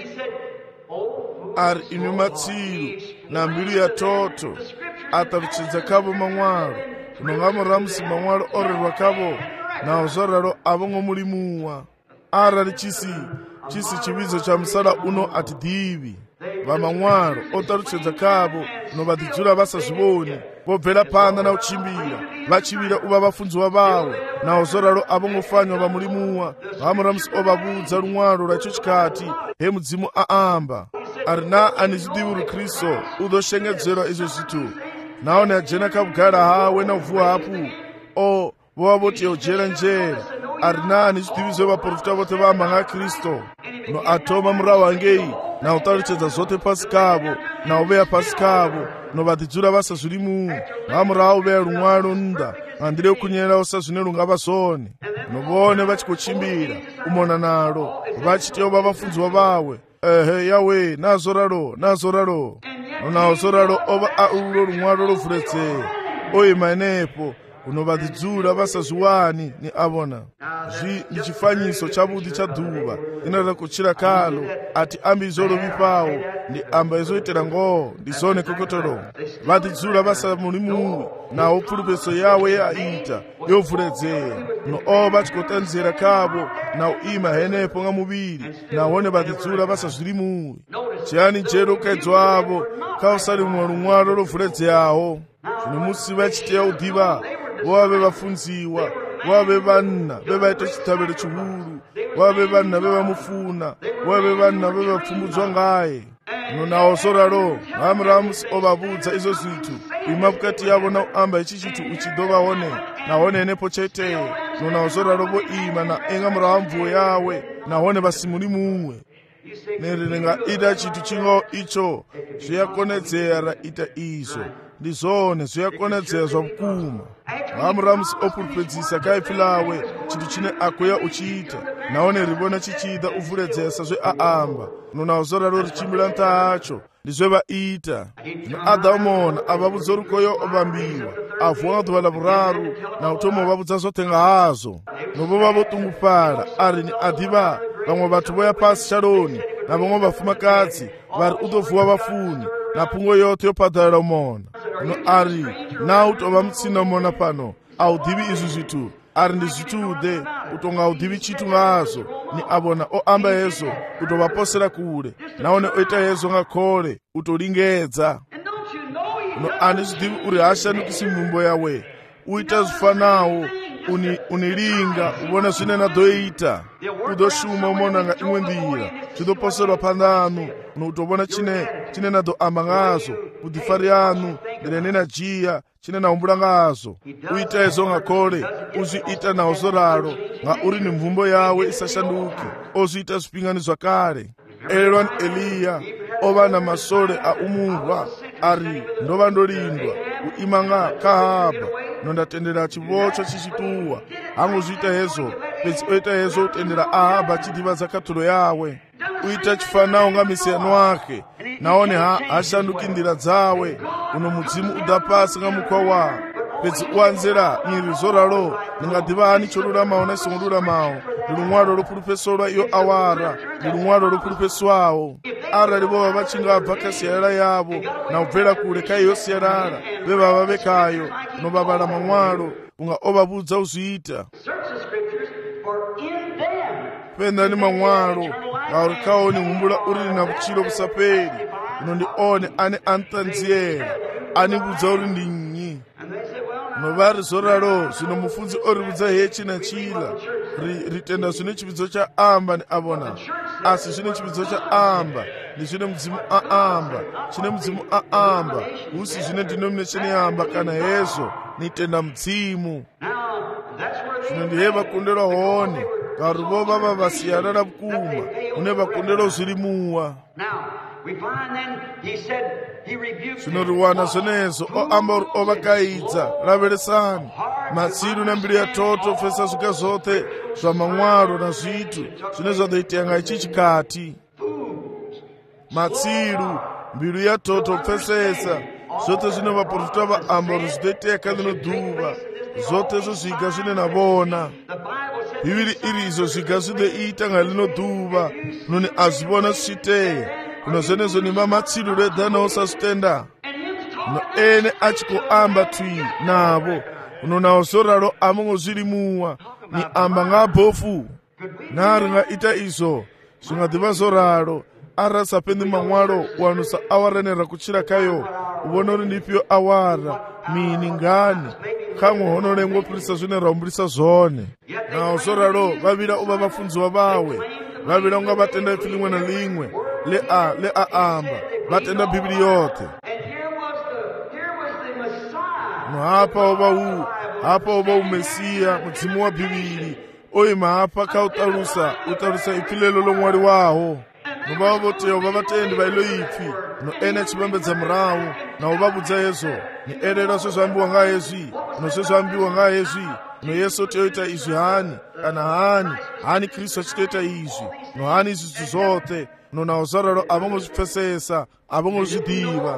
A: ari ine matsiru nambiru yatoto ataruchidza kavo mamwaro unongamuramusi mamwaro orerwa kavo nawo zoraro avongomulimuwa arali chisi chividzo cha musala uno atidhivi vamamwaro otaruchedza kavo novadidzura vasazvivoni vobvera panda nauchimbira vachivira uva vafundziwa vavo nawo zoraro avongofanywa vamulimuwa vamuramusi ovavudza rumwaro rwacho chikati he mudzimu aamba arina anichidivi rukristu udoshengedzerwa izvo zvithu nawo neajena kavugara hawe nauvhuwa hapu vova voti yeujera njera arina anichidivi vaprofita vote vaamba ngakristu no atoma murau wangei nautaruchedza zote pasi kavo nauveya pasi kavo novadidzura vasazvirimu vamurau veya rumwaro nda handire kunyerawo sazvine rungava zone novone vachikochimbira umona naro vachiteova vafundziwa vawe yawe nazoraro nonawo zoraro ova aulo rumwaro rovhuredzeya oima inepo unovadidzura vasazviwani ni avona ndi chifanyiso chavudi cha dhuva inoda kuchira kalo ati ambi izolovipawo ndi amba izoitera ngoo ndizone kokotoro vadidzura vasamulimuwe nawo pfulupeso yawe yaita yovhuredzeya no ova chikotanzira kavo nawo ima henepo nga muviri nawone vadidzura vasazvirimuwe chiyani jero ukaidzwa avo kausalimwa rumwaro rovhuredzeyawo zvino musi vachiteya udhiva vove vafundziwa wave vanna vevaita chitavelo chihulu, wave vanna vevamufuna, wave vanna vevapfumbudzwa ngaye. Nawo soralo Ramusi ovabvudza izvo zvithu, ima vukati yavo nakuamba ichi chithu uchidovaone nahonenepo chete. Nawo soralo voima naenga murava mvuo yawe nahone vasimuri mumwe nerenga ida chithu chingo icho zviyakonedzera ita izvo ndizvone zviyakonedzera zvavukuma. Ramusi opurupedzisa kaipi lawe chithu chine akuya uchiita nahone rivona chichida uvhuredzesa zveaamba nawo soralo richimbira ntacho ndizvevaita. Adhamona avabudza rukoyo ovambiwa avhuwa dhuva lavuraru nautomo vabudza zvotenga hazvo novo vavotungufara ari ni adhiva vamwe vathu voya pasi Sharoni na vamwe vafumakadzi vari utovhuwa vafuni na pungo yote yopadhalira umona no ari nautova mutsina umona pano audhivi izvi zvithu ari ndi zvitude utonga audhivi chithu ngazvo ni avona oamba hezvo utovaposera kule naone oita hezvo ngakhole utolingedza no andizvidhivi uri hashanukisi mvumbo yawe uita zvifanawo unilinga uvona zvine nadoita udoshuma umonanga imwe mbira zvidoposerwa pandanu noutovona chine nadoamba ngazvo kudhifari yanu ndirene najiya chine naumbula ngazvo uita hezvo ngakhole uzviita nawo soralo ngauri ni mvumbo yawe isashanduke ozviita zvipingani zvakare. Elwa Eliya ova na masole a umurwa ari ndova ndolindwa uimanga kahaba nondatendera chivocho chichituwa hangu zviita hezvo pedzi oita hezvo utendera Ahaba chidhiva dzakatulo yawe uita chifanawo ngamisiyano wake naone hashanduki ndira dzawe uno mudzimu uda pasi ngamukwa wawo pedzi uwanzira nyiri zoralo ningadhiva hani choruramawo nesingoruramawo ndilumwalo lopulupeswa iyo awara ndilumwalo lopulupeswawo arali vova vachingabva kasiyarara yavo naubvera kule kaiyosiyarara vevava vekayo novavala mamwalo unga ovabudza uzviita penda ni mamwalo ngauri kaoni humbula uri na vuchilo vusaperi unondione ane antanziyera anibudza uri ndinyi novari zoralo zvino mufudzi oribudza hechi na chila ritenda zvine chipidzo cha amba ni avona asi zvine chipidzo cha amba ni zvine mudzimu aamba chine mudzimu aamba husi zvine denomination yamba kana hezvo nitenda mudzimu zvino ndiye vakonderwa hone ngauri vova vavasiyarara vukuma une vakonderwa zviri muwa. Zvinoriwana zvenezo oamba uri ovakaidza raveresani matsiru nembiri yatoto fesa zvika zvote zvamamwaro nazvitu zvine zvadoitanga ichi chikati matsiru mbiru yatoto pfesesa zvote zvine vaprofita vaamba uri zvidoiteka linodhuva zvote zvo zviga zvine navona bhiviri iri izvo zviga zvidoita nga linodhuva noni azvivona zvichiteya kuno zvenezvo nima matsiru redhana osazvitenda no ene achikoamba twi navo unonawo zoralo amongo zviri muwa ni amba ngabhofu nari ngaita izvo zvingadhiva zoralo arasa pendi mamwalo wanusa awaranera kuchira kayo uvona uri ndipiyo awara mini ngani kamwe honolengopirisa zvine raumbirisa zvone nawo zoralo vavira uva vafundziwa vawe vavira unga vatenda ifi limwe na limwe le aamba vatenda bhibhiri yote hapa ova umesiya mudzimu wa bhibhiri oima hapa kautarusa ifi lelo lomwari waho novava voteyo vavatendi vailo ifi no ene achivambedza murawu nawo vabudza hezvo ni erera sezvambiwa ngahezvi no sezvambiwa ngahezvi no yesu toita izvi hani kristu achitoita izvi no hani izvi zvote no nawo zoralo avangozvipfesesa avangozvidhiva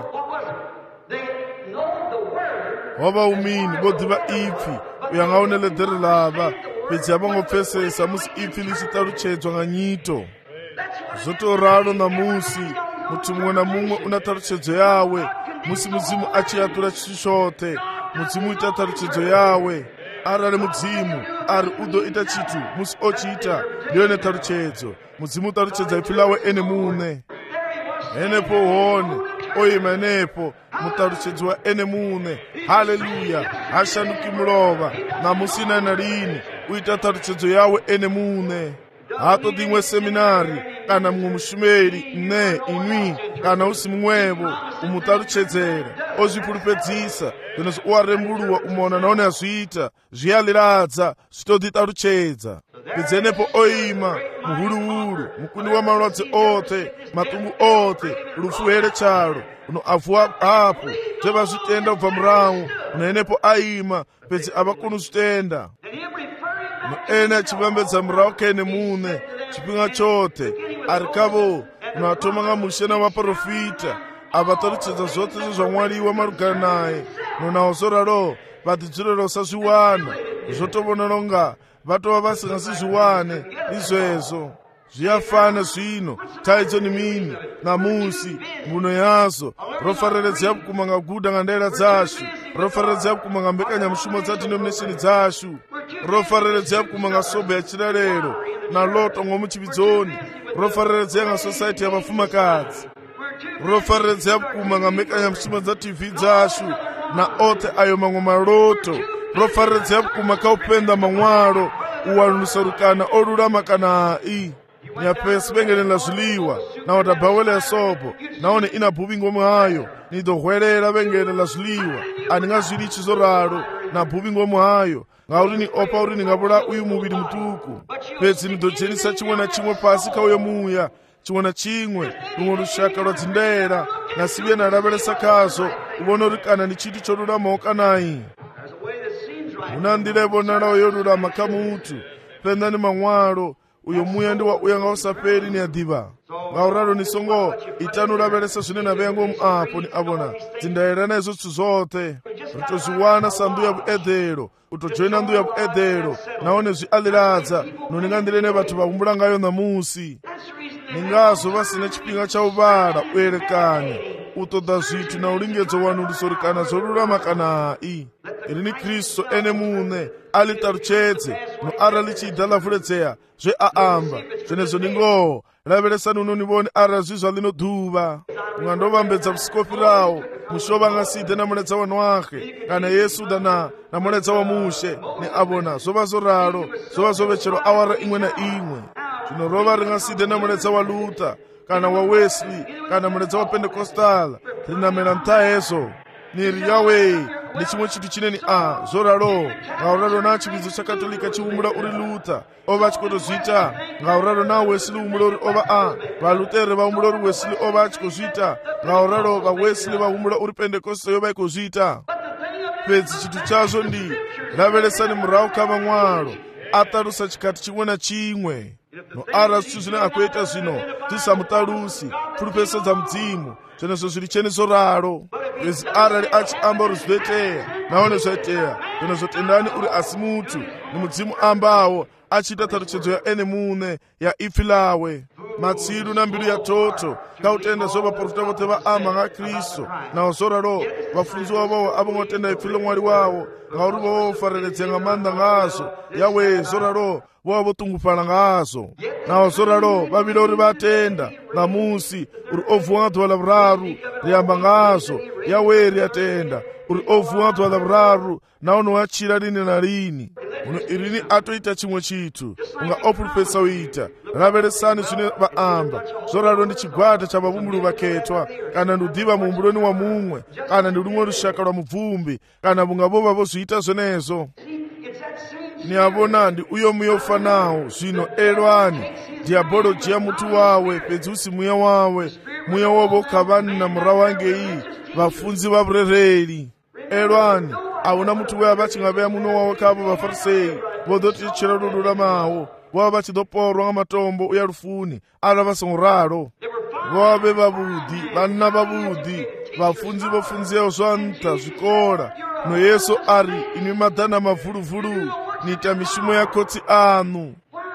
A: wava umini vodhiva ipfi uyangaoneledheri lava pedzi avangopfesesa musi ipfi lichitaruchedzwa nganyito zotoralo namusi muti mumwe na mumwe una taruchedzo yawe musi mudzimu achiyatura chishote mudzimu ita taruchedzo yawe arali mudzimu ari udoita chitu musi ochiita ndiyone taruchedzo mudzimu taruchedza ifi lawe ene mune enepo hone oima enepo mutalutshedzi wa ene muṋe. Haleluya, ha shanduki mulova ṋamusi na lini u ita ṱhalutshedzo yawe ene muṋe. Ha ṱoḓi iṅwe seminari kana muṅwe mushumeli, nṋe, inwi kana hu si muṅwevho u mu ṱalutshedzela. O zwi pfulufhedzisa zwenezwo u a rembuluwa u mona nahone a zwi ita, zwi a liladza, zwi tou ḓi ṱalutshedza. Fhedzi henefho o ima muhuluhulu, mukuni wa malwadze oṱhe, maṱumbu oṱhe, lufu hele tshalo, uno a vuwa hafhu zwe vha zwi tenda u bva murahu. Uno henefho a ima fhedzi a vha koni u zwi tenda. No ene a tshi vhambedza murahu kha ene muṋe tshifhinga tshoṱhe a ri khavho. No a thoma nga mushe na vhaprofita a vha ṱalutshedza zwoṱhe zwe zwa ṅwaliwa malugana naye. No naho zwo ralo vha ḓi dzulela u sa zwi wana, zwo to vhonala nga vha tou vha vha si nga si zwi wane. Ndi zwezwo zwi a fana zwino. Thaidzo ni mini ṋamusi? Mbuno yazwo ro fareledzea vhukuma nga guda nga ndaela dzashu, ro fareledzea vhukuma nga mbekanyamushumo dza denomination dzashu, ro fareledzea vhukuma nga sobo ya tshilalelo na loto ngomu tshivhidzoni, ro fareledzea nga society ya vhafumakadzi, ro fareledzea vhukuma nga mbekanyamushumo dza TV dzashu na oṱhe ayo maṅwe maloto, ro fareledzea vhukuma kha u penda maṅwalo u wanulusa lukana o lulama kana hai. Ni a pfesa vhengeleni ḽa zwiḽiwa na wa dabawele ya sobo nahone i na buvhi ngomu hayo. Ni ḓo hwelela vhengeleni ḽa zwiḽiwa a ni nga zwi litshi zwo ralo na buvhi ngomu hayo, ngauri ni opa uri ni nga vhula uyu muvhili muṱuku. Fhedzi ni ḓo dzhenisa tshiṅwe na tshiṅwe fhasi kha uyo muya, tshiṅwe na tshiṅwe, luṅwe lushaka lwa dzindela na si vhuye na lavhelesa khazwo u vhona uri kana ndi tshithu tsho lulamaho kanai. Hu na nḓila i vhonalaho yo lulama kha muthu. Pendani maṅwalo, uyo muya ndi wa uya nga u sa fheli, ni a ḓivha. Ngauralo ni songo itani u lavhelesa zwine na vhea ngomu afho, ni a vhona dzindaela na hezwo zwithu zwoṱhe. Ri to zwi wana sa nnḓu ya vhueḓelo, u to dzhoina nnḓu ya vhueḓelo nahone zwi a liladza. Noni nga nḓila ine vhathu vha humbula ngayo ṋamusi. Ni ngazwo vha sina tshifhinga tsha u vhala, u elekanya, u ṱoḓa zwithu na u lingedza u wanulusa uri kana zwo lulama kana hai. Iri ni Kristo ene muṋe a ḽi ṱalutshedze, no arali tshi ḓa ḽa vuledzea zwe a amba zwenezwo ndi ngoho. Lavhelesani uno ni vhone arali zwi zwa ḽino ḓuvha u nga ndo vhambedza vhusiku ho fhiraho, mushovha nga si ḓe na muledza wa nwahe kana Yesu ḓa na muledza wa mushe. Ni a vhona zwo vha zwo ralo, zwo vha zwo vhetshelwa awara iṅwe na iṅwe. Zwino ro vha ri nga si ḓe na muledza wa Luther kana wa Wesley kana muledza wa Pentecostal, ri namela nṱha hezwo. Ni ri yawe ndi tshiṅwe tshithu tshine ni zwo ralo. Ngauralo na tshivhidzo tsha katolika tshi humbula uri Luther o vha a tshi khou tou zwi ita. Ngauralo na Wesley humbula uri o vha Valutere vha humbula uri Wesley o vha a tshi khou zwi ita. Ngauralo vha Wesley vha humbula uri Pentecost yo vha i khou zwi ita. Fhedzi tshithu tshazwo ndi lavhelesani murahu kha maṅwalo a ṱalusa tshikhathi tshiṅwe na tshiṅwe. No ara zwithu zwine a khou ita zwino dzi sa muṱalusi pfulufheso dza mudzimu, zwenezwo zwi litsheni zwo ralo. Fhedzi arali a tshi amba uri zwi ḓo itea nahone zwa itea, zwenezwo tendani uri a si muthu, ni mudzimu ambaho a tshi ita ṱhalutshedzo ya ene muṋe ya ipfi ḽawe. Matsilu na mbilu ya thotho kha u tenda zwo vhaprofita vhoṱhe vha amba nga Kristo, naho zwo ralo vhafunziwa vhawe a vho ngo tenda ipfi ḽo ṅwaliwaho, ngauri vho vha vho fareledzea nga maanḓa ngazwo. Yawe zwo ralo vho vha vho ṱungufhala ngazwo, naho zwo ralo vha vhila uri vha tenda ṋamusi uri o vuwa nga ḓuvha ḽa vhuraru. Ri amba ngazwo, yawe ri a tenda uri o vuwa nga ḓuvha ḽa vhuraru nahone wa tshila lini na lini. Uno irini a to ita tshiṅwe tshithu unga o pfulufhedzisa u ita. Lavhelesani zwine vha amba, zwo ralo ndi tshigwada tsha vhahumbuli vhakhethwa, kana ndi u ḓivha muhumbuloni wa muṅwe, kana ndi luṅwe lushaka lwa mubvumbi, kana vhunga vho vha vho zwi ita zwenezwo. Ni a vhona ndi uyo muya u fanaho. Zwino elwani diabolo dzhia muthu wawe, fhedzi hu si muya wawe. Muya wavho kha vhanna murahu hangei, vhafunzi vha vhurereli. Elwani a hu na muthu we a vha tshi nga vhea muno wawe kha avho vhafarisei vho ḓo titshela lu lulamaho. Vho vha vha tshi ḓo porwa nga matombo u ya lufuni arali vha songo ralo. Vho vhe vhavhuḓi, vhanna vhavhuḓi, vhafunzi vho funzeaho zwa nṱha zwikola. No Yesu a ri, inwi maḓana mavuluvulu, ni ita mishumo ya khotsi aṋu.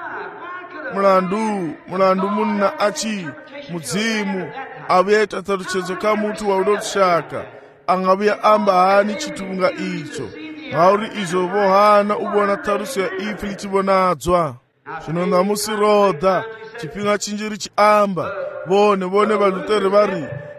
A: Mulandu munna a tshi mudzimu a vhuya ita ṱhalutshedzo kha muthu wa ulo lushaka, a nga vhuya amba hani tshithu nga itsho, ngauri izwo vho hana u vhona ṱhaluso ya ipfi ḽi tshi vhonadzwa. Zwino ṋamusi roḓa tshifhinga tshinzhi ri tshi amba vhone Valutere vha ri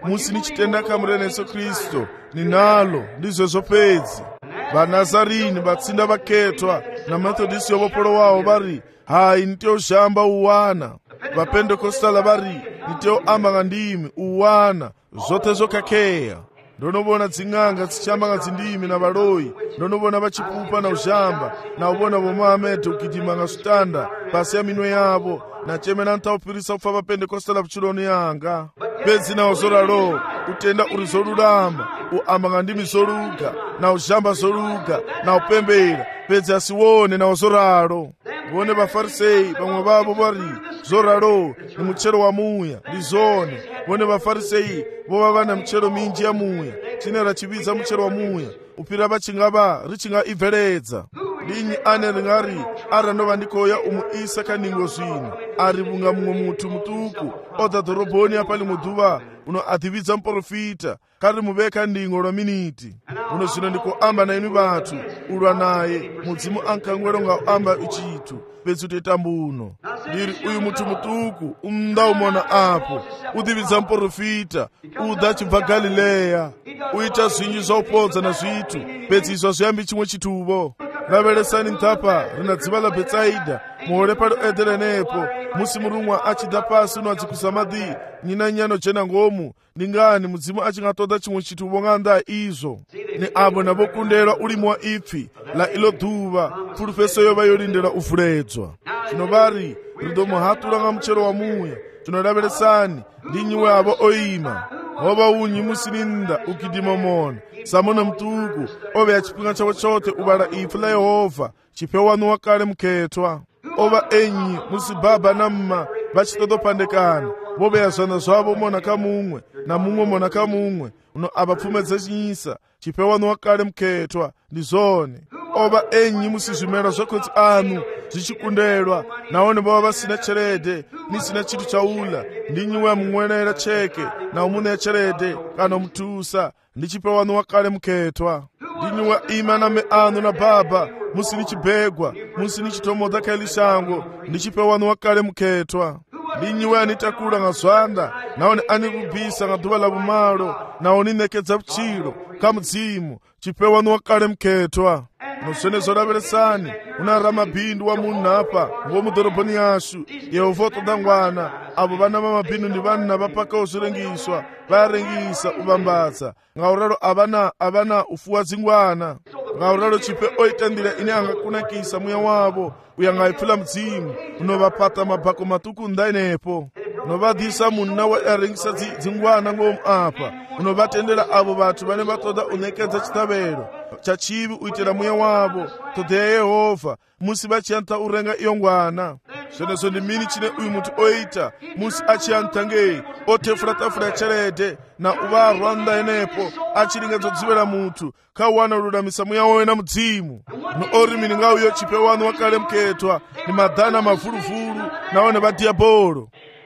A: musi ni chitenda kamurena Yesu Kristo ninalo ndizvo zvopedzi. VaNazarini vatsinda vaketwa naMethodist yovopolo wavo vari hai niteushamba uwana. VaPendekostala vari niteuamba ngandimi uwana zvote zvokakeya. Ndonobona dzing'anga dzichamba ngadzindimi navaloyi. Ndonobona vachipupa na ushamba na ubona voMahamedhi ukidima ngasutanda pasi ya minwe yavo nachemena ntaupirisa kufa vaPendekostala vuchiloni yanga. Pedzi nawo zoralo utenda uri zorurama uamba ngandimi zoruga na ushamba zoruga na upembera pedzi asiwone nawo zoralo. Vone vaFarisei vamwe vavo vari zoralo ni muchero wa muya ndizone. Vone vaFarisei vova vana muchero minji ya muya chine rachividza muchero wa muya upira vachingava richinga ibveredza. Ndinyi ane ringari arandova ndikoya umuisa kaningo zvino ari vunga mumwe mutu mutuku odza dhorobhoni apali muduva uno adhividza muprofita kari muveka ndingo lwa miniti. Uno zvino ndikuamba naimi vatu ulwa naye mudzimu ankangweronga amba ichitu pedzi utoita mbuno. Ndiri uyu mutu mutuku umda umona apo udhividza muprofita udha chibva Galileya uita zvinji zvaupodza na zvitu pedzi izvo zviyambi chimwe chituvo. Raveresani ntapa rina dziva la Betsaida muhore palo edherenepo musi murumwa achida pasi unoadzikusa madhi nyina nyano jena ngomu ningani mudzimu achingatoda chimwe chituvo nganda izvo. Ni abo navokundelwa ulimi wa ipfi la ilo dhuva pfulufeso yova yolindela ufuledzwa. Zvino vari ridomuhatula nga muchero wa muya. Tinoraveresani ndinyiwe avo oima hova unyi musininda ukidima mona samona mtuku ove achipinga chavo chote uvala ipfi la Yehova chipewanu wakale muketwa. Ova enyi musibaba na mma vachitotopandekana voveya zvana zvavo mona kamumwe na mumwe mona kamumwe uno avapfumedza chinyisa chipewanu wakale muketwa ndizone. Ova enyi musizvimela zvakwetsi anu zvichikundelwa naone vova vasina cherede nisina chitu chaula ndinyiwe mumwenera cheke na umune cherede kana mutusa ndichipewanu wakale muketwa. Ndinyiwe ima na me anu na baba musini chibegwa musini chitomodza kailishango ndichipewanu wakale muketwa. Ndinyiwe anitakula nga zwanda naone anikubisa nga dhuva la vumalo naone nekedza vuchilo kamudzimu chipewanu wakale muketwa. Noswene zoraveresani unara mabhindu wa munhu apa ngomudhorobhoni yashu Yehova otodangwana avo vana va mabhindu ndi vanhu vapakawo zvirengiswa varengisa uvambatsa ngauralo avana ufuwa dzingwana. Ngauralo chipe oitandira ine angakunakisa muya wavo uyangaipfula mudzimu unovapata mabhako matuku ndainepo. Unovadhisa munhu nawe arengisa dzingwana ngomu apa unovatendera avo vatu vane vatoda unekedza chitavelo chachivi uitira muya wavo todeya Yehova musi vachiyanta urenga iyo ngwana. Zvenezo ndi mini chine uyu mutu oita musi achiyanta ngei otefula tafula ya cherede na uvarwa ndainepo achiringa dzivela mutu kawana ululamisa muya wawe na mudzimu. No ori mini ngauyo chipewanu wakale muketwa ni madhana mavuluvulu naone vadiabolo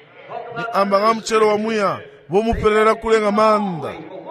A: ni amba nga muchero wa muya vomuperera kulenga manda.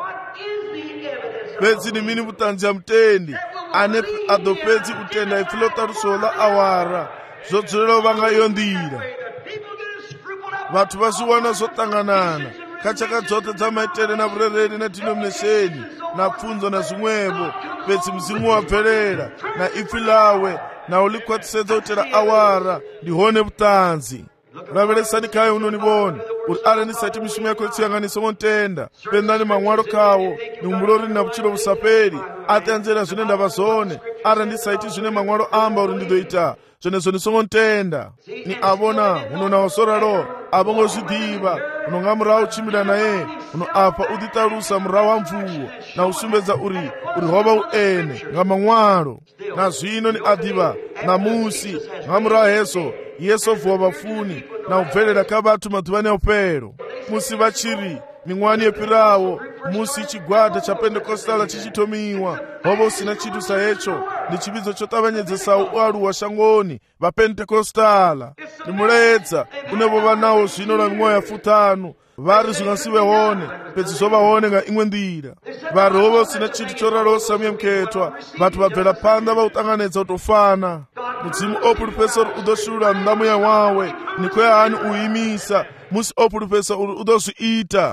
A: Pedzi ni mini vutanzi ya mtendi ane adopedzi utenda ifilota rusola awara zodzorero vanga iyo ndira vatu vaziwana zotanganana kachaka dzote dza maitere na vurereri na denomination na pfunzo na zvimwevo pedzi mzimu wabvelela na ipfi lawe na ulikwatisedza utera awara ndihone vutanzi. Raveresani kaye unonivona uri ari nisati mishumo yako itsiyang'aniso montenda pendani mang'waro kawo ni umulori na vuchilo vusaperi ati anzera zvine ndava zone ari ndisaiti zvine mang'waro amba uri ndidoita zvenezo nisomontenda. Ni avona unona wasoralo avongo zvidhiva unonga murawo uchimira naye uno apa uditalusa murawo wa mvuwo na usumbedza uri hova uene nga mang'waro. Na zvino ni adhiva na musi nga murawo heso Yesu vuwa vafuni na ubvelela kavatu madhuvani ya upero musi vachiri ming'wani yepirawo musi chigwada cha Pendekostala chichitomiwa hova usina chitu saecho ni chibidzo chotavanyedzesa ualuwa shangoni va Pendekostala. Ni muledza unevo vanawo zvino la ming'oya futanu vari zvingasive hone pedzi zovahone nga imwe ndira vari hova usina chitu choralosa muye muketwa vatu vabvela panda vautanganedza utofana. Mudzimu opulupesa udoshulula ndamuya wawe nikwe hani uimisa musi opulupesa udozviita.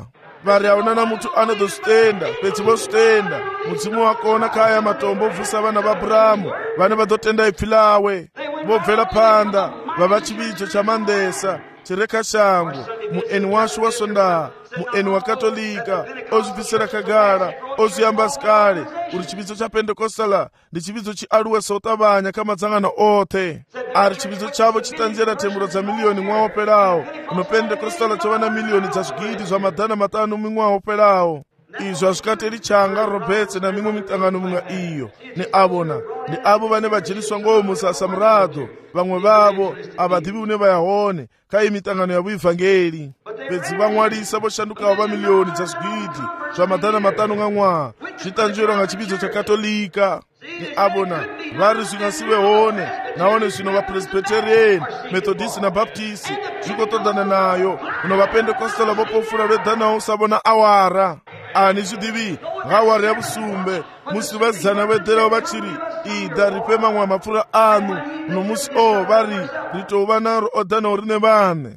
A: vari hauna muthu anodositenda pedzi vositenda mudzimu wakona kaya matombo obvisa vana vaAbhurahamu vane vadotenda ipfi lawe vobvela panda vava chividzo chamandesa chireka shangu mueni washu wasondaa mueni wa katolika ozibvisira kagara oziyamba sikale uri chividzo cha Pendekostala ndi chividzo chialuwe sautavanya kamadzangano othe ari chividzo chavo chitanzira temburo dza miliyoni mwawo perawo uno Pendekostala chova na miliyoni dza zvigidi zva madhana matano mimwawo perawo izvo hazvikateri changa Roberts na mimwe mitangano mimwe iyo ni avona ndi avo vane vajeniswa ngomusasa murado vamwe vavo avadivi une vayahone kai mitangano ya vuivhangeri pedzi vamwalisa voshandukawo va miliyoni dza zvigidi zva madhana matano ngamwaha zvitanzvirwa nga chividzo cha katolika ni avona vari zvingasive hone naone zvino vapresbyterian methodist na baptist zvikotodana nayo uno vaPendekostala vopofura vedhanawo savona awara ani zvidivi ngawari ya vusumbe musi vazana vedherawo vachiri ida ripe mamwe mapfura anu uno musi vari ritova naro odhanawo rine vane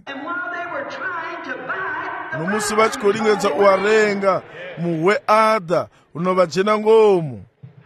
A: uno musi vachikoringedza uwarenga muhwe ada uno vajena ngomu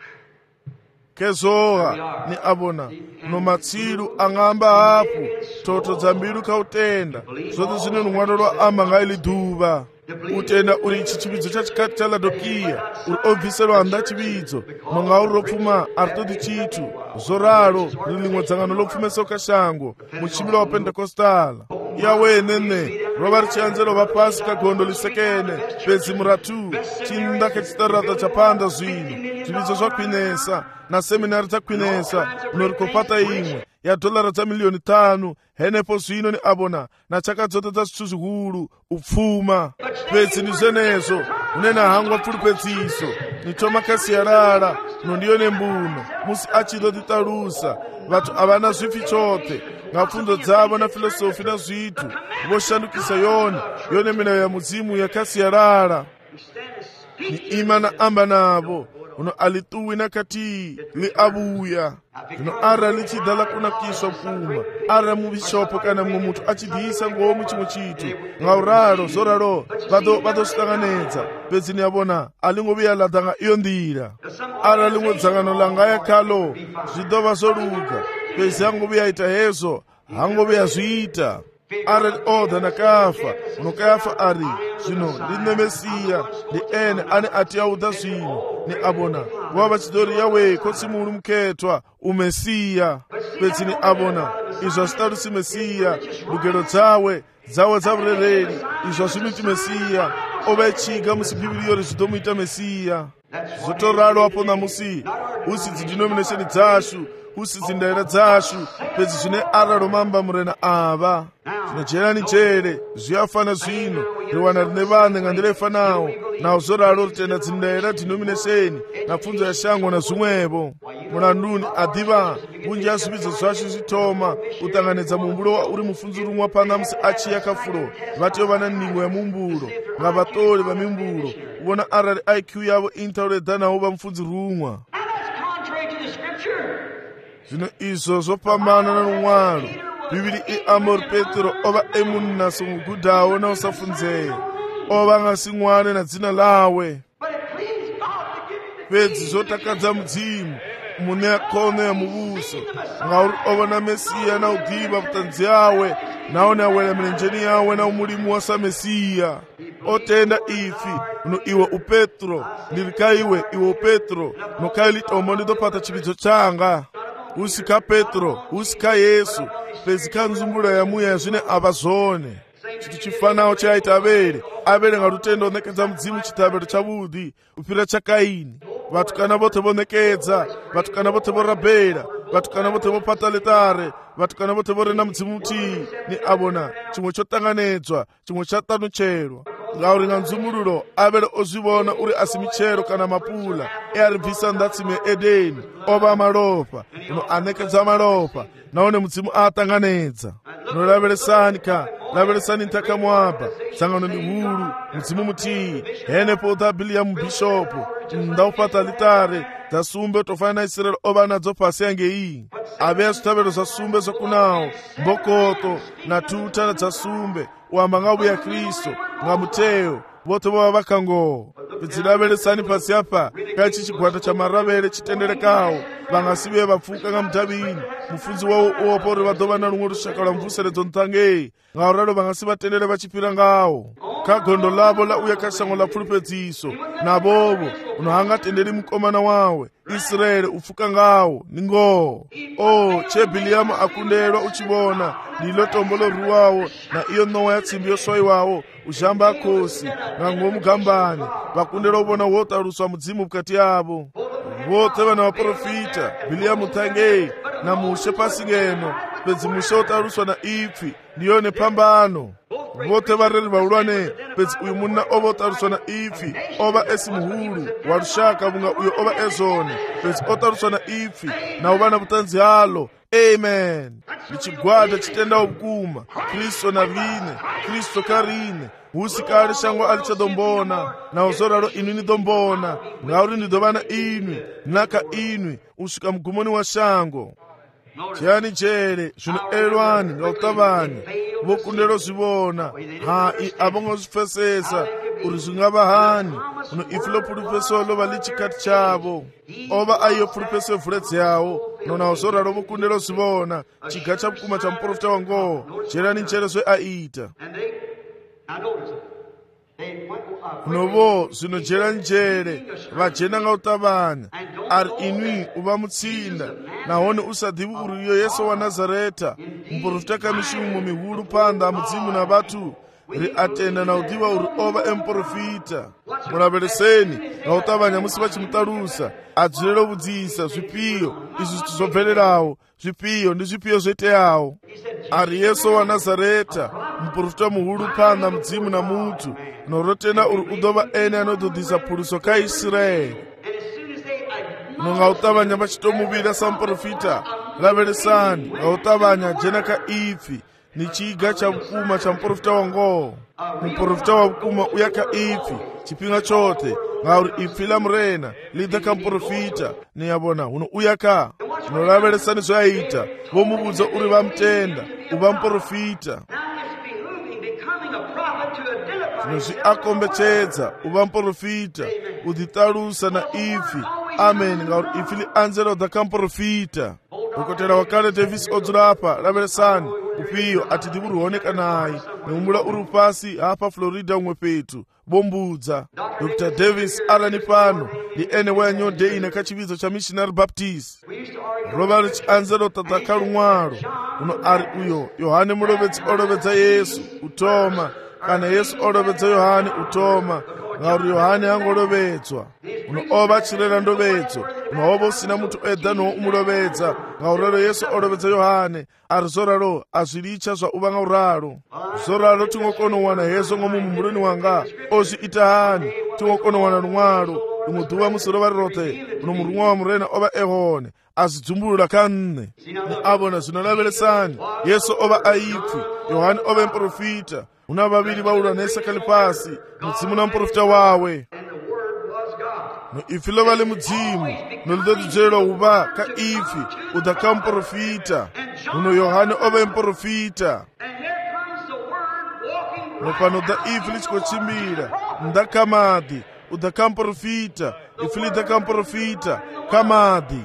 A: kezoha ni avona uno matsilu angamba hapu toto dza mbilu kautenda zvote zvine numwano lwaamba ngaili dhuva utenda uri ichi chividzo cha chikati cha Laodikia uri obviselwa handa chividzo monga uri ropfuma ari todi chitu zoralo riri limwe dzangano lopfumesa ukashango muchimiro wa Pendekostala yawe nene rova richianzela va pasi kagondo lisekene pedzi muratu chinda kechitarata chapanda zvino chividzo zvakwinesa na seminari dzakwinesa unorikopata imwe ya $5 dza miliyoni 5 henepo zvino ni avona na chakadzota dza zvithu zvikuru upfuma pedzi ni zvenezvo unena hangwa pfuri pedziso ni Toma Kasiyarara nondiyo nembuno musi achidotitalusa vatu avana zvifi chote nga pfunzo dzavo na filosofi na zvitu voshandukisa yone milayo ya mudzimu ya Kasiyarara ni ima na amba navo uno alituwi na kati li abuya uno ara lichidala kunakiswa pfuma ara mubishopo kana mwe mutu achidhisa ngomu chimwe chitu ngauraro zoraro vadoshitanganedza pedzi ni yavona alingoviya ladanga iyo ndira ara limwe dzangano langaya khalo zvidova zoluga pedzi hangoviya ita hezo hangoviya zviita ari odha na Kayafa uno Kayafa ari zvino ndine Mesiya ndi ene ane atiyaudha zvino ni avona vava vachidori yawe kotsi muri muketwa umesiya pedzi ni avona izvo zvitarusi Mesiya lugero dzawe dzavurereri izvo zvimuiti Mesiya ova echiga musi bhibhiriyori zvitomuita Mesiya zvotoralo apo namusi usi dzidenomination dzashu usi dzindaira dzashu pedzi zvine ara romamba murena ava zvinojerani njere zviyafana zvino riwana rine vane ngandirefanawo nawo zoralo ritenda dzindaira denomination na pfunzo ya shango na zvimwevo mulanduni adhiva bunji ya zvividzo zvashu zvitoma utanganedza mumbulo uri mufunzo rumwe pana musi achiya kafulo vatiyo vana ningo ya mumbulo ngavatoli va mimbulo uvona arari IQ yavo intauredhanawo va mufunzi rumwa zvino izvo zvopambana na numwalo bhibhiri iamori Petro ova emunhu nasongugudhawo na usafunzeya ova ngasi Mwari na dzina lawe pedzi zvotakadza mudzimu mune kono ya muvuso ngauri ova na Mesiya na udhiva vutanzi yawe naone awela milenjeni yawe na umulimu wa sa Mesiya otenda ifi no iwe uPetro ndirikaiwe iwe uPetro no kailitombo nditopata chividzo changa usika Petro usika Yesu pedzi kanzumbula ya muya zvine ava zvone chitu chifanawo chaita Abele nga rutendo onekedza mudzimu chitabelo chavudi upira cha Kaini vatukana vote vonekedza vatukana vote vorabhera vatukana vote vopata letare vatukana vote vorena mudzimu mutii ni avona chimwe chotanganedzwa chimwe chatanucherwa ngauri nga nzumululo Abele ozvivona uri asi michero kana mapula earibvisa ndatsime Edeni ova malopa uno anekedza malopa naone mudzimu atanganedza laveresani ntakamwapa sangano ni huru mudzimu mutii henepo udhabili ya mubishopo ndaupata litare dzasumbe tofana na Israeli ova nadzo pasi yange iyi aveya zvitavelo zvasumbe zvakunawo mbokoto na tuta dzasumbe uamba ngauya Kristo nga muteo vote vova vakangoho. Fhedzi lavhelesani pasi apa kachi chigwada cha maravhere chitenderekaho vangasive vapfuka nga mudhavini mufunzi wavo uopo uri vadova na rumwe rushaka lwa mvuseredzo ntange ngauralo vangasi vatendere vachipira ngawo kagondo lavo lauya kashango la pfulupedziso navovo unohangatenderi mukomana wawe Israeli ufuka ngawo ningoho. Chebiliamu akundelwa uchivona lilo tombo loruwawo na iyo nowa ya tsimbi yoswayiwawo ujamba akosi ngango mugambani vakundelwa uvona wotaluswa mudzimu mukati yavo vote vana vaprofita Biliamu tange na mushe pasi ngeno pedzi mushe wotaluswa na ipfi ndiyo nepambano vote vareri vaulwane pedzi uyu munna ova otaluswa na ipfi ova esi muhulu wa rushaka vunga uyo ova ezone pedzi otaluswa na ipfi na uvana vutanzi halo. Amen. Lichigwada chitendawo vukuma Kristo na vine Kristo karine husikali shango alichadombona na uzoralo inwi nidombona ngauri ndidovana inwi naka inwi ushuka mgumoni wa shango chiyani chere zvino elwani ngautavani vokundelo zvivona hai avongo zvifesesa uri zvingava hani uno ifi lopfulupeso lova lichikati chavo ova aiyo pfulupeso evhuledzi yawo nona uzoralo vokundelo zvivona chiga cha vukuma cha muprofita wangoho cherani nchere zve aita novo zvinojera njere vajena ngautavanya ari inwi uva mutsinda nahone usadhivi uri iyo Yesu wa Nazareta muprofita kamishumo mihulu panda mudzimu na vatu ri atenda na udhiva uri ova emprofita muravereseni ngautavanya musi vachimutalusa adzulelo vudzisa zvipiyo izvi zvitizobvelerawo zvipiyo ndi zvipiyo zveteyawo ari Yesu wa Nazareta muprofita muhulu panda mudzimu na mutu norotenda uri udova ene anodhodhisa puluso ka Israeli ngautavanya vachitomuvira samuprofita laveresani ngautavanya jena ka ipfi ni chiga cha vukuma cha muprofita wangoho muprofita wa vukuma uya ka ipfi chipinga chote ngauri ipfi la murena lidha ka muprofita niyavona uno uya ka nolaveresani zvaita vomuvudza uri vamutenda uva muprofita zvinozvi akombetedza uva muprofita udhitalusa na ipfi. Amen. ngauri ipfi lianzela udha ka muprofita dokotera wakale Davis odzula apa laveresani upiyo atidhi uri honeka nayi neumula uri pasi hapa Florida umwe petu bombudza Dr. Davis arani pano ndi ene wenyo deine kachividzo cha Missionary Baptist rova richianzela utadha ka lumwalo uno ari uyo Yohane mulovedzi olovedza Yesu utoma kana Yesu olovedza Yohane utoma ngauri Yohane hangolovedzwa uno ova chirera ndovedzo uno ova usina mutu edha no umulovedza ngauralo Yesu olovedza Yohane ari zoralo azvilicha zva uva ngauralo zoralo tingokono wana hezo ngomu mumuloni wanga ozviita hani tingokono wana lumwalo umudhuva musoro rirote uno murumwa wa murena ova ehone azidzumbulula kanne avona zvinolaveresani Yesu ova aipfi Yohane ova muprofita una vaviri vaulwanesa kali pasi mudzimu na muprofita wawe no ipfi lova le mudzimu nolidodedzerwa uva ka ipfi udha ka muprofita uno Yohane ova muprofita no pano dha ipfi lichikochimbira nda kamadhi udha ka muprofita ipfi lidha ka muprofita kamadhi.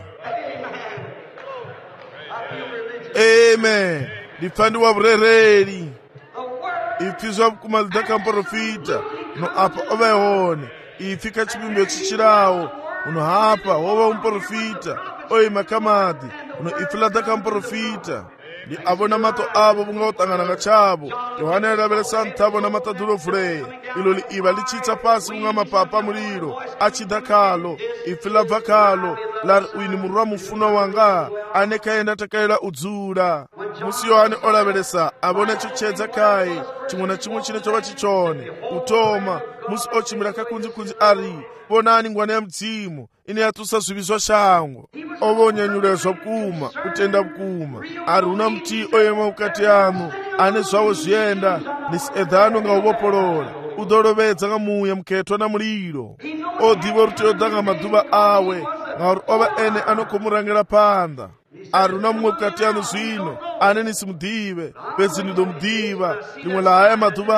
A: Amen. Dipfandi wa vurereri ipfi zva vukuma lidha ka muprofita no apa ova ehone ipfi ka chipimbo chichirawo uno hapa wova muprofita oima kamadhi uno ipfi ladha ka muprofita ndi avona mato avo vungautangana chavo Yohane alaveresani tavona matadhulo vhuleya ilo liiva lichitsa pasi vunga mapapa muliro achidha kalo ipfi labva kalo lari uini murwa mufuno wanga ane kaenda takaela udzula musi Yohane olaveresa avona chichedza kai chimwe na chimwe chine chova chichone utoma musi ochimira kakunzi ari vonani ngwana ya mudzimu ine yatusa zvivi zva shango ovonyanyula zvakuma utenda vukuma ari una muti oyema mukati anu ane zvavo zvienda nisi edhano ngauvopolola udolovedza ngamuya muketwa na muliro odhiva ruti odhanga madhuva awe ngauri ova ene anokomurangira panda ari una mumwe mukati anu zvino ane nisimudhive bedzi ndidomudhiva rimwe lahaya madhuva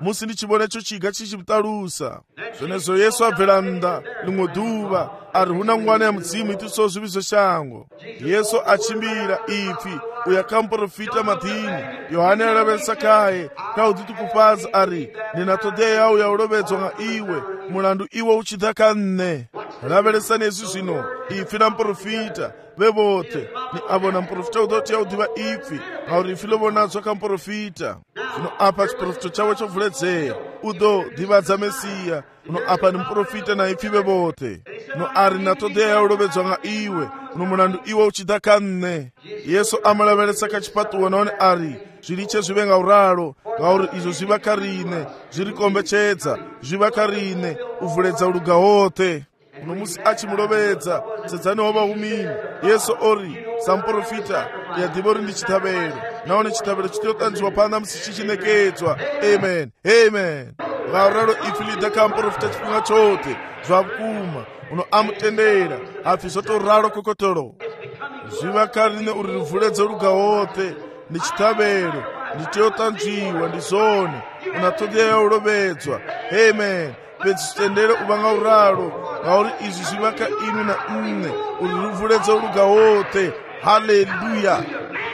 A: musi ndi chibonecho chiga chichimtalusa. Zvenezo Yesu abvera nnda limwe duva ari huna ngwana ya mudzimu itiso zvivizo shango. Yesu achimbira ipi uya kamprofita madhini. Yohane alavesa kaye kaudziti kupaza ari ndinatodeya uya ulovedzwa nga iwe mulandu iwe uchidhaka nne. Alavelesa nesu zvino ifi na mprofita vevote ni avo na mprofita udoti yaudiva ifi ngauri ifi lovonadzwa kamprofita. Zvino apa chiprofito chavo chovhuledzeya udo divadza Mesiya. Uno apa ni mprofita na ifi vevote. No ari natodeya ulovedzwa nga iwe uno mulandu iwe uchidhaka nne. Yesu amalavelesa kachipatuwa naone ari zviriche zvive ngauralo ngauri izvo zvivaka rine zvirikombechedza zvivaka rine uvhuledza uluga wote. Uno musi achimulovedza sedzani wova umini Yesu ori samprofita yadiva uri ndi chitavelo naone chitavelo chitotanzwa pana musi chichinekedzwa. Amen, amen. Ngauralo ifi lidhaka mprofita chipinga chote zvakuma uno amutendera afi zotoralo kokotolo zvivaka rine uri rivhuledza uluga wote ndi chitavelo nditotanzwiwa ndi zone unatodeya ulovedzwa. Amen. Pedzi chitendere uvanga uralo ngauri izvi zvivaka inu na nne uri rivhuledza uluga wote. Haleluya.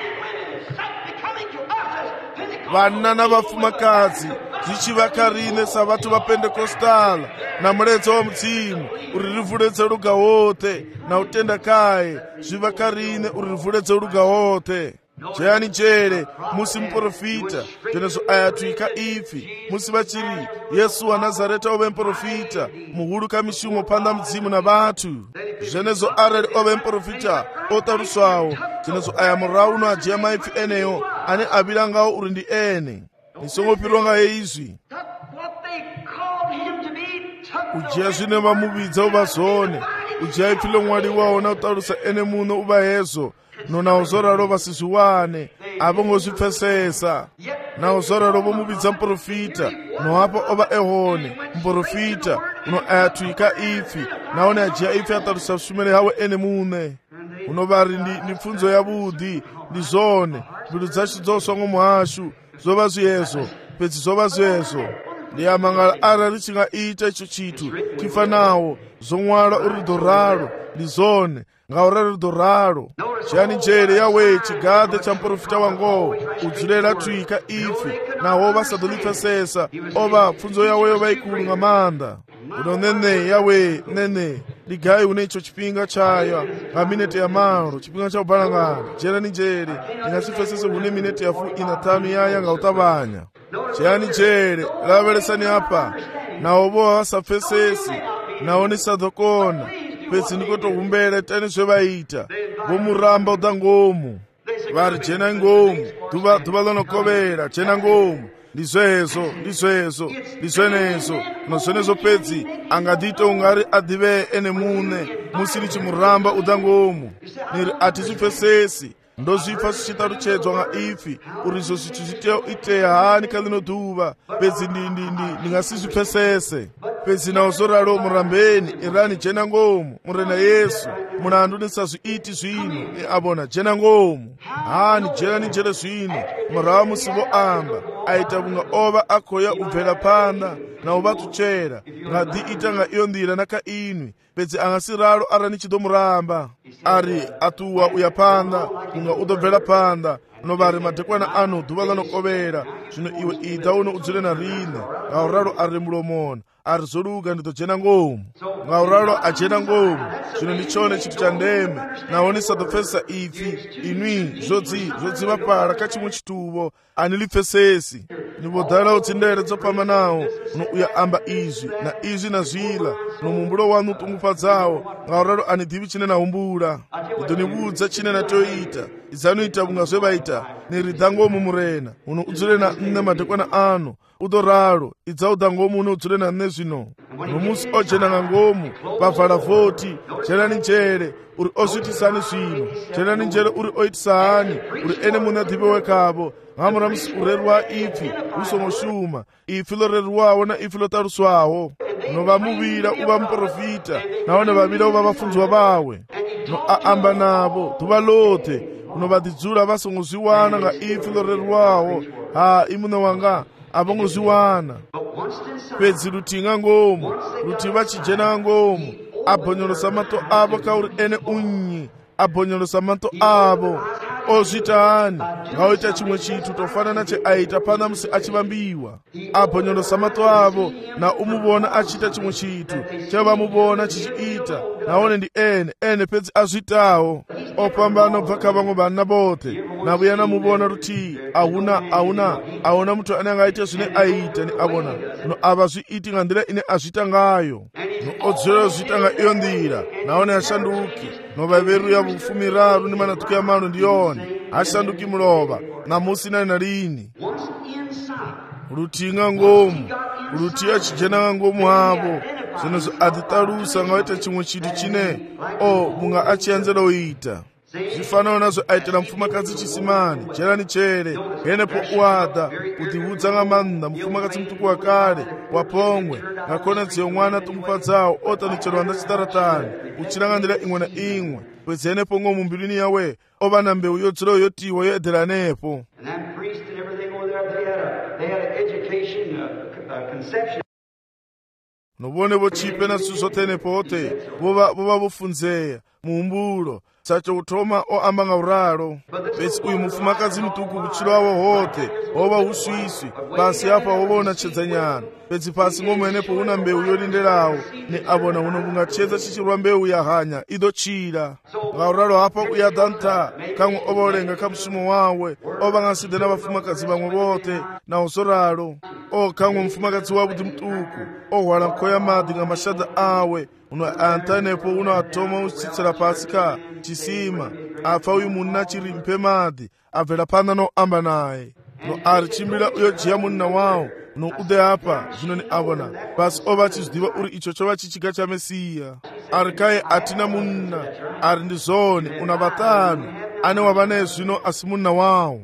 A: Vana na vafumakadzi zvichivaka rine savatu vaPendekostala na muledza wa mudzimu uri rivhuledza uluga wote na utenda kaye zvivaka rine uri rivhuledza uluga wote. Jeyani njere musi mprofita zvenezo ayatwika ifi musi vachiri Yesu wa Nazareta ove mprofita muhulu kamishumo panda mudzimu na vatu. Zvenezo arali ove mprofita otaruswawo zvenezo aya murauno ajiya maifi eneyo ane avila ngawo uri ndi ene nisongopirwa nga yeizvi ujiya zvine vamuvidza uva zone ujiya ifile mwali wawo na utarusa ene muno uva hezo nona uzoralo vasizviwane avo ngozvipfesesa na uzoralo vomuvidza mprofita noapo ova ehone mprofita uno ayatwika ifi naone ajiya ifi atarusa shumele hawe ene mune uno vari ndi pfunzo yavudi ndi zone mbilu dzacho dzosongo muhashu zova zviyezo pedzi zova zviyezo ndiyamangala arali chingaita icho chitu chifanawo zomwala urido ralo ndi zone ngaura rido ralo. Chiyani njere yawe chigadhe cha mprofita wangowo udzulela twika ifi nawo vasadolipfesesa ova pfunzo yawe yova ikulu nga manda. Uno nene yawe nene ligayi une icho chipinga chaya nga minete ya maro chipinga cha ubalangana jera ni njere ingasifesese une minete ya fu inatanu yaya nga utabanya. Chiyani njere lavelesani apa nawo vasapfesesi nawo nisadokona pedzi ndikotohumbele tani zvevaita vomuramba uda ngomu vari jena ngomu dhuva lonokovera jena ngomu ndizvezo ndizvenezo nozvenezo pedzi angadite ungari adive ene mune musi lichimuramba uda ngomu niri atizvipfesesi ndozvifa zvichitaruchedzwa nga ifi uri izvo zvithu zviteya hani kalino dhuva pedzi ndingasizvipfesese pedzi nauzoralo murambeni irani jena ngomu murena Yesu mulandu nisazviiti zvino abona jena ngomu hani jena ninjere zvino murawa musivo amba aita kunga ova akoya ubvela panda na uvatuchera ngadi ita nga iyo ndira naka inwi pedzi angasiralo arani chidomuramba ari atuwa uya panda kunga udobvela panda novari madhekwana ano dhuva lanokovera zvino iwe ida uno udzule na rine ngauralo ari mulomona ari zoluka ndidojena ngomu ngauralo ajena ngomu zvino ndichone chinthu cha ndeme nawo nisadopfesesa ifi inwi zodziva pala kachimwe chituvo anilipfesesi nivodala utsindere dzopamanawo uno uya amba izvi na zvila nomumbulo wanu utungufadzawo ngauralo anidivi chine nahumbula ndidonivudza chine natoita idzanoita kunga zvevaita niridha ngomu murena uno udzule na nne madhekwana ano udoralo idzauda ngomu uno udzule na nne zvino nomusi ojena nga ngomu vavhala 40 jena ninjere uri ozvitisani zvino jena ninjere uri oitisani uri ene muna dhive wekavo ngamura musi urerwa ifi usomoshuma ifi lorerwawo na ifi lotaruswawo novamuvira uva mprofita naone vavira uva vafunzwa vawe no aamba navo dhuva lote unovadidzula vasongozviwana nga ifi lorerwawo ha imune wanga avangozviwana. Pedzi rutinga ngomu ruti vachijena ngomu abhonyorosa mato avo kauri ene unyi abhonyorosa mato avo ozvitani ngaoita chimwe chitu tofanana cheaita pana musi achivambiwa. Abhonyorosa mato avo na umuvona achiita chimwe chitu chevamuvona chichiita naone ndi ene pedzi azvitawo opambana obva kavamwe vana vote navuya namuvona ruti auna mutu ane angaite zvine aita ni avona no ava zviiti nga ndira ine azvita ngayo no odzorera zviita nga iyo ndira naone ashanduki no vaveru ya vufumi raru ni manatuku ya mano ndiyone ashanduki mulova namusi nani narini rutinga ngomu ruti achijena ngomu havo zvinozvo atitarusa ngaoita chimwe chitu chine munga achianzera uita zvifanana nazvo aitira mufumakadzi chisimani jerani chere henepo uada kutiudza nga manda mufumakadzi mutuku wakare wapomwe ngakonedziyo mwana tumupadzawo otanicherwa ndachitaratani uchirangandira imwe na imwe pedzi henepo ngo mumbirini yawe ova na mbeu yodzora yotiwa yoedheranepo. Novone vochipe na zvinhu zvote nepote vova vofunzeya muumbulo sacho kutoma oamba nga uraro. Pedzi uyu mufumakadzi mutuku kuchiro wavo hote hova usvisvi pasi apa hovaona chedzanyana pedzi pasi ngomwenepo una mbeu yorinderawo ne avona uno kungachedza chichirwa mbeu yahanya idochira nga uraro apa uyadhanta kamwe ova ulenga kamushumo wawe ova ngasidhe na vafumakadzi vamwe vote na uzoraro kamwe mufumakadzi wavuti mutuku ohwala nkoya madhi nga mashadha awe uno antanepo uno atoma uchitsira pasi ka chisima afa uyu munna chiri mpe madhi abvera pana no amba naye no ari chimbira uyo jiya munna wawo no ude apa zvino ni avona basi ova chizdiva uri icho chova chichika cha Mesiya. Ari kaye atina munna ari ndi zone una vatanu ane wava naye zvino asi munna wawo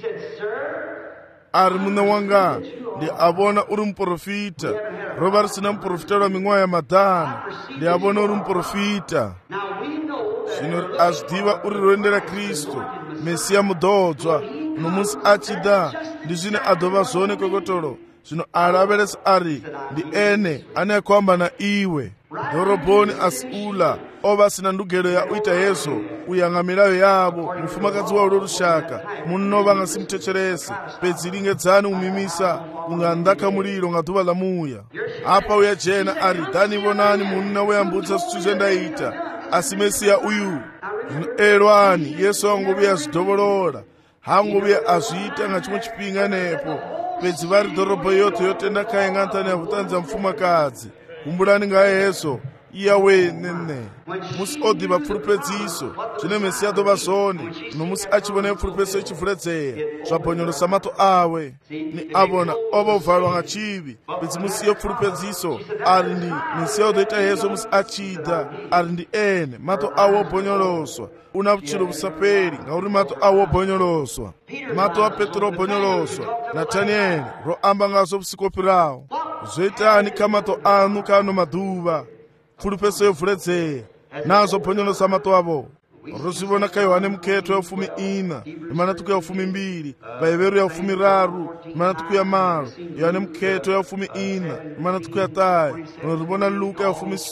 A: ari munna wanga ndi avona uri muprofita rova risina muprofita lwa ming'owa ya madhana ndi avona uri muprofita zvino azvidiva uri roendera Kristu Mesiya mudodzwa nomusi achida ndi zvine adova zone kokotolo zvino araveresa ari ndi ene ane kwamba na iwe dorobhoni asiula ova sina ndugelo ya uita yeso uyanga milayo yavo mufumakadzi wawo lorushaka munova nga simutecherese pedzi lingedzani umimisa ungandaka muliro nga dhuva la muya apa uya jena ari dhani vonani munna weyambudza zvithu zvendaita asi Mesiya uyu elwani yesu angovuya azvidovolola hangovuya azviita nga chimwe chipinga nepo pedzi vari dhorobha yote yotenda kaingantani yavutanza mufumakadzi kumbulani nga yeso iyawe nene musi odiva pfulupedziso zvine Mesiya dova zone nomusi achivona pfulupedziso ichivhuledzeya zvabhonyorosa mato awe ni avona ova uvhalwa nga chivi pedzi musi yopfulupedziso ari ndi Mesiya udoita yeso musi achida ari ndi ene mato awo obhonyoroswa una vuchilo vusaperi ngauri mato awo obhonyoroswa mato a Petro obhonyoroswa Natanieli roamba ngazo vusikopi rawo zvoitani kamato anu kano madhuva pfulupeso yovhuledzeya nazo bhonyorosa mato avo rozvivona ka Yohane muketo ya 14 imanatuku ya 12 vaiveru ya 13 imanatuku ya malo Yohane muketo ya 14 imanatuku ya tayi unorivona Luka ya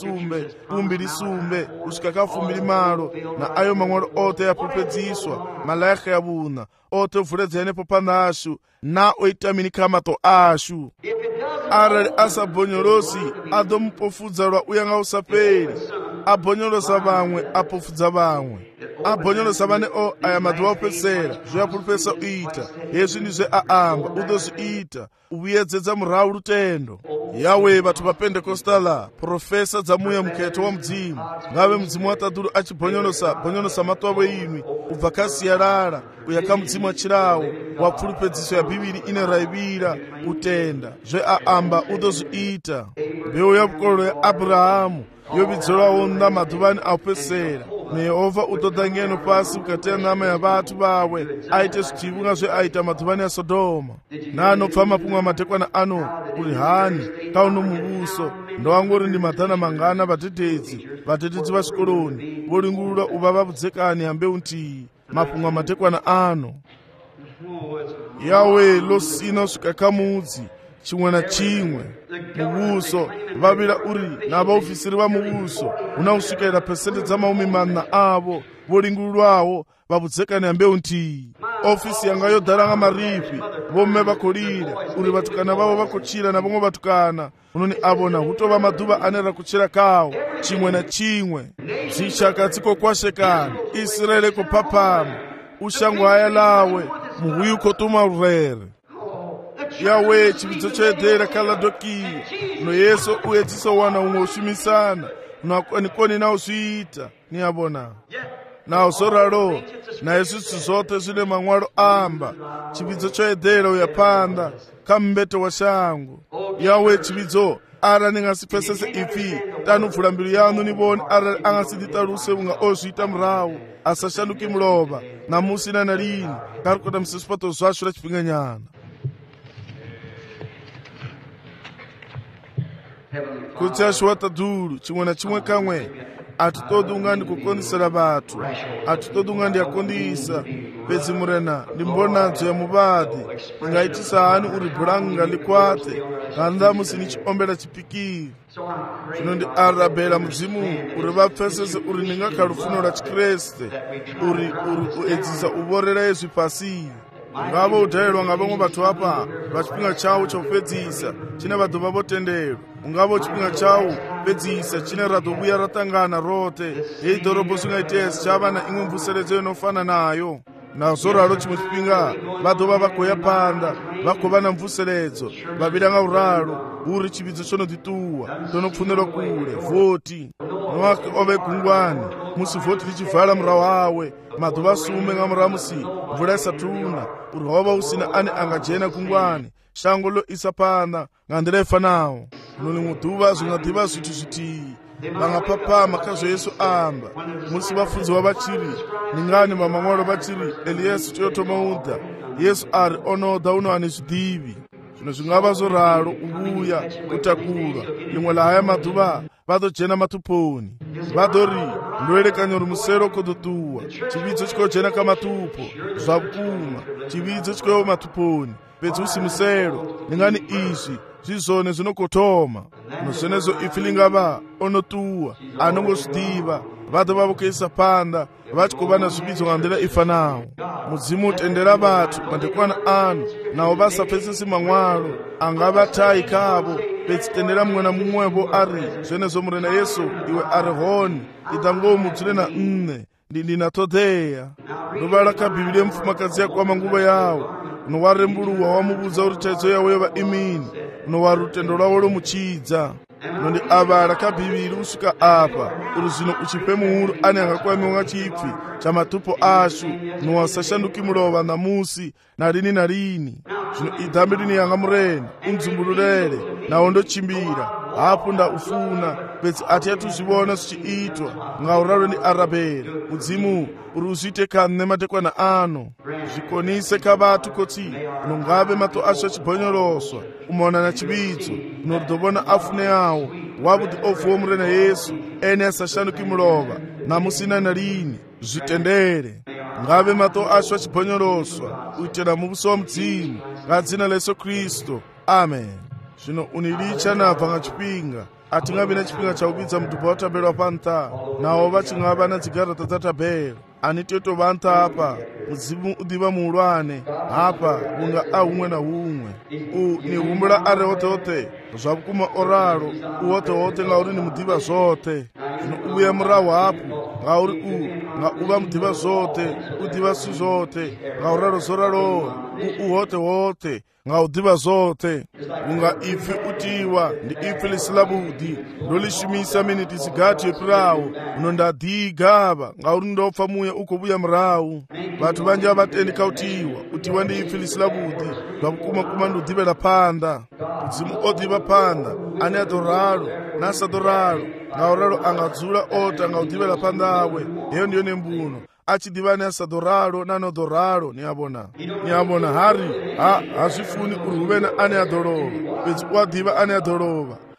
A: 12 kusvika ka 12 na ayo mamwalo ote yapfulupedziswa malaika ya vuna ote ovhuledzeya nepo pandashu na oitamini kamato ashu arali asabhonyorosi adomupofudza lwa uya nga usaperi abhonyorosa vamwe apofudza vamwe abhonyorosa vane aya madhuva opedzisira zvoyapfulupesa uita hezvi ndizve aamba udozviita uvuyedzedza murau lutendo yawe vathu va Pentekostala profesa dzamuya muketo wa mudzimu ngave mudzimu wataduru achibhonyorosa mato avo imwi ubva kasiyarara uya ka mudzimu achirawo wa pfulupedziso ya Bhibhiri ine raivira utenda zve aamba udozviita mbeu ya vukololo ya Abhurahamu yovidzolawo nda madhuvani aupesera neyehovha utoda ngeno pasi mukati ya nama ya vathu vawe aite zvitivu nga zve aita madhuvani ya Sodoma naanobva mapungwa matekwana ano uri hani kauno muvuso ndowangori ndi madhana mangana vatetedzi vashikoloni volingulula uvava vudzekani hambeu ntiyi mapungwa matekwana ano yawe losina usvika kamudzi chimwe na chimwe mubuso vavira uri navaofisiri va mubuso una usvikira pesente dza40 avo volingululwawo vabudzekani hambeu ntiyi ofisi yanga yodharanga marifi vomme vakolira uri vatukana vavo vakochira na vamwe vatukana unoni avona hutova madhuva anera kuchira kawo chimwe na chimwe zvichaka dzikokwashekana Israeli kupapama ushango haya lawe muhuyu kotuma urere yawe chividzo choedhera kaladokiya no yesu uyedziso wana umwe ushumisana unakonikoni nawo zviita niyavona nawo zoralo na yesusu zote zvine mamwalo amba chividzo choedhera uyapanda kambeto wa shango yawe chividzo ara ningasipesese ifi tanubvula mbilu yanu nivoni ara angasiditaruse unga ozviita murawu asashanduki mulova namusina na lini karikota musisipato zvacho rachipinganyana kuti ashiwata dhulu chimwe na chimwe kamwe atitodi ungandi kukondisira vatu atitodi ungandi yakondisa pedzi murena ndimbonadzo ya muvadhi ingaitisa hani uri bhuranga likwate ganda musini chiombera chipikiri zvino ndi arabhela mudzimu uri vapfesese uri ndingakhalufuno ra chikreste uri uedzisa uvorera yezvi pasiyi ngavo udhairwa ngavamwe vatu apa vachipinga chawo chokupedzisa chine vadhova votenderwa ungavo chipinga chawo pedzisa chine radhobuya ratangana rote hei dhorobho zvingaitesi chava na imwe mvuseredzo inofana nayo nazoralo chimwe chipinga vadhova vagoya panda vagova na mvuseredzo vaviranga uralo uri chividzo chonodituwa tonopfunerwa kule vhoti nwake ove gungwani musi vhoti richivhala murawo awe madhuva sume ngamuramusi mvura isatuna uri hova usina ani angajena gungwani shango lo isa panda ngandira ifanawo noni mudhuva zvingadhiva zvithu zvitiyi vangapapama kazvo yesu amba musi vafundziwa vachiri ningani vamamwalo vachiri eliyesu choyotomaudha yesu ari onoda uno ane zvidivi zvino zvingava zoralo uvuya kutakura limwe lahaya madhuva vadojena matuponi vadori ndoerekanyo rumusero kodotuwa chividzo chikojena kamatupo zvakuma chividzo chikoyo matuponi pedzi usimusero ningani izvi zvizone zvinokotoma nozvenezo ifi lingava onotuwa anongozvidiva vadho vavokuisa panda vachikova na zvividzo ngandira ifanawo mudzimu utendera vatu madekwana anu nawo vasapesesi mamwalo angavatai kavo pedzitendera mumwe na mumwevo ari zvenezo murena yesu iwe ari honi itangomudzule na nne ndinatodeya ndovala kabhibhile mfumakadzi yakwama nguva yawo unowarembuluwa wamuvudza uri taidzo yawo yeva imini unowari rutendo rwavo romuchidza nondi avala kabhibhili usvika apa uri zvino uchipe muhuru ane angakwamiwa chipfi chamatupo ashu nowasashanduki mulova namusi narini narini zvino idhambirini yanga mureni umdzumbululele nawo ndochimbira hapo ndaufuna pedzi ati yatuzvivona zvichiitwa ngauralo ndi arabhera mudzimu uri uzviite kani nematekwana ano zvikonise kavatu koti unongave mato asho achibhonyoroswa umaona na chividzo unoridovona afune yawo wavudi ofuwo murena yesu ene asashanduki mulova namusina na lini zvitendere ngave mato asho achibhonyoroswa uitira mubuso wa mudzimu ngadzina la Yesu Kristu amen zvino unilicha nabva ngachipinga atingavi nechipinga chaupidza mudhubha watabhelwa panta nawo vachingava nadzigarata dzatabhera ani tetovanta apa mudzimu udiva muulwane apa unga ahumwe na humwe ni humbula ari hotehote zvakukuma oralo uhotehote ngauri ni mudiva zote zvino uya murawo hapo ngauri nga uva mudiva zote udiva si zote ngauralo zoralowa uhotehote ngaudiva zote unga ifi utiwa ndi ifi lisilabudi ndolishimisa miniti zigati yepirawo unondadhigava ngauri ndopfa muya ukobuya murawu vatu vanje avatendi kautiwa utiwa ndi ifi lisilabudi zvakukuma ndudivela panda mudzimu odiva panda ani adoralo nasadoralo ngauralo angadzula ota ngaudivela pandawe heyo ndiyo nembuno achidivani asadoralo nanodoralo niyabona hari hazvifuni uri huvena ane adorova pedzi wadiva ane adorova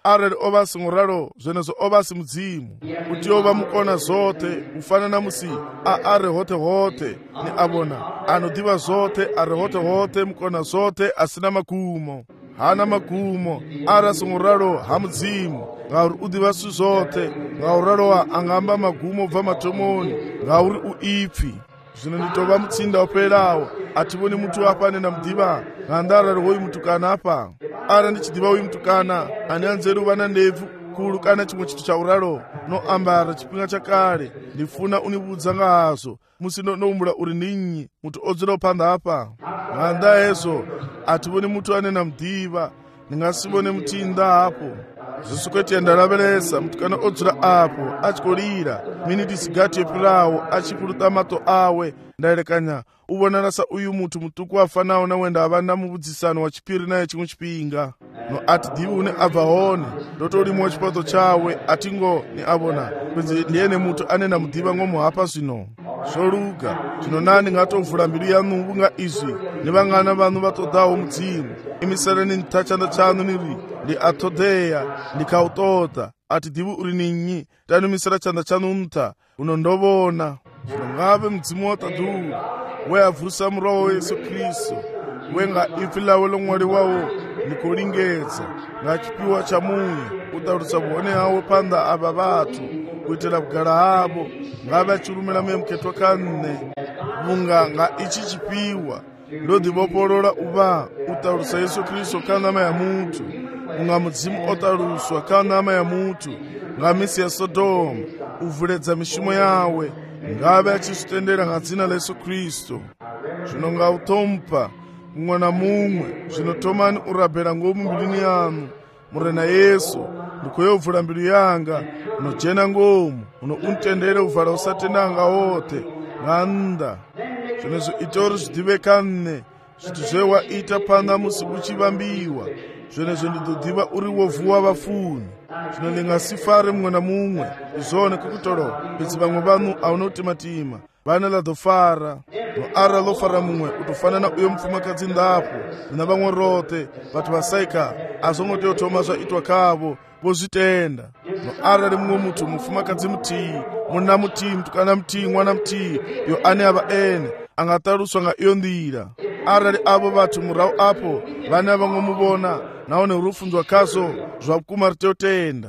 A: arali o vha songo ralo zwenezwo o vha si mudzimu. U tea u vha mukona zwoṱhe u fana na musi a re hoṱhe hoṱhe, ni a vhona, ano ḓivha zwoṱhe, a re hoṱhe hoṱhe, mukona zwoṱhe, a sina magumo. Hana magumo ara songo ralo ha mudzimu, ngauri u ḓivha zwithu zwoṱhe. Ngauralo a nga amba magumo bva mathomoni, ngauri u ipfi. Zwino ndi tou vha mutsinda o fhelelaho, a thi vhoni muthu afha ane nda muḓivha nga nnḓa arali hoyu mutukana afha. Arali ndi tshi ḓivha hoyu mutukana ane anzeli u vha na ndebvu khulu kana tshiṅwe tshithu tsha uralo no ambara tshifhinga tsha kale, ndi funa u ni vhudza nga hazwo musi no humbula uri ndi nnyi muthu o dzulaho phanḓa hafha. Nga nnḓa hezwo a thi vhoni muthu ane na muḓivha, ndi nga si vhone muthinda hafho. Zwi sokou itea nda lavhelesa mutukana o dzula afho a tshi khou lila miniti sigathi yo fhiraho, a tshi fhuluṱa maṱo awe. Nda elekanya u vhonala sa uyu muthu muṱuku a fanaho na we nda vha na muvhudzisano wa tshiphiri naye tshiṅwe tshifhinga. No a thi ḓivhi hune a bva hone, ndo tou limuwa tshifhaṱo tshawe, a thi ngo ni a vhona, fhedzi ndi ene muthu ane na muḓivha ngomu hafha. Zwino zwo luga, zwino na ndi nga tou vula mbilu yaṋu vhunga izwi ni vhangana vhaṋu vha ṱoḓaho mudzimu. Imiseleni nṱha tshanḓa tshaṋu ni ri ndi a ṱoḓea, ndi kha u ṱoḓa. A thi ḓivhi uri ni nnyi, tani imisela tshanḓa tshaṋu nṱha, uno ndo vhona. Zwino ngavhe mudzimu wa ṱaḓulu we a vusa murahu wa Yesu Kristo, we nga ipfi ḽawe ḽo ṅwaliwaho ni khou lingedza nga tshifhiwa tsha muya u ṱalusa vhuhone hawe phanḓa avha vhathu, u itela vhugala havho. Ngavhe a tshi rumela muya mukhethwa kha nṋe, vhunga nga itshi tshifhiwa ndo ḓivhofholola u vha u ṱalusa Yesu Kristo kha ṋama ya muthu, vhunga mudzimu o ṱaluswa kha ṋama ya muthu nga misi ya Sodoma, u vuledza mishumo yawe. Ngavhe a tshi zwi tendela nga dzina ḽa Yesu Kristo. Zwino nga u ṱhompha muṅwe na muṅwe, zwino thomani u rabela ngomu mbiluni yaṋu mure na Yesu. Ndi khou yo vula mbilu yanga, no dzhena ngomu, uno untendele u vala u sa tendanga hoṱhe nga nnḓa. Zwino zwi ita uri zwi ḓivhe kha nṋe zwithu zwe wa ita phanḓa musi u tshi vhambiwa. Zwenezwo ndi ḓo ḓivha uri wo vuwa vhafuni. Zwino ndi nga si fare muṅwe na muṅwe, ndi zwone kukutolo, fhedzi vhaṅwe vhaṋu a hu na u timatima vhane ḽa ḓo fara. No arali ḽo fara muṅwe u tou fana na uyo mufumakadzi ndapfu na vhaṅwe roṱhe vhathu vha saikha, a zwo ngo tea u thoma zwa itwa khavho, vho zwi tenda. No arali muṅwe muthu, mufumakadzi muthihi, munna muthihi, mutukana muthihi, ṅwana muthihi, yo ane a vha ene, a nga ṱaluswa nga iyo nḓila. Arali avho vhathu murahu afho vhane vha ngo mu vhona nahone uri u funziwa khazwo zwa vhukuma, ri tea u tenda.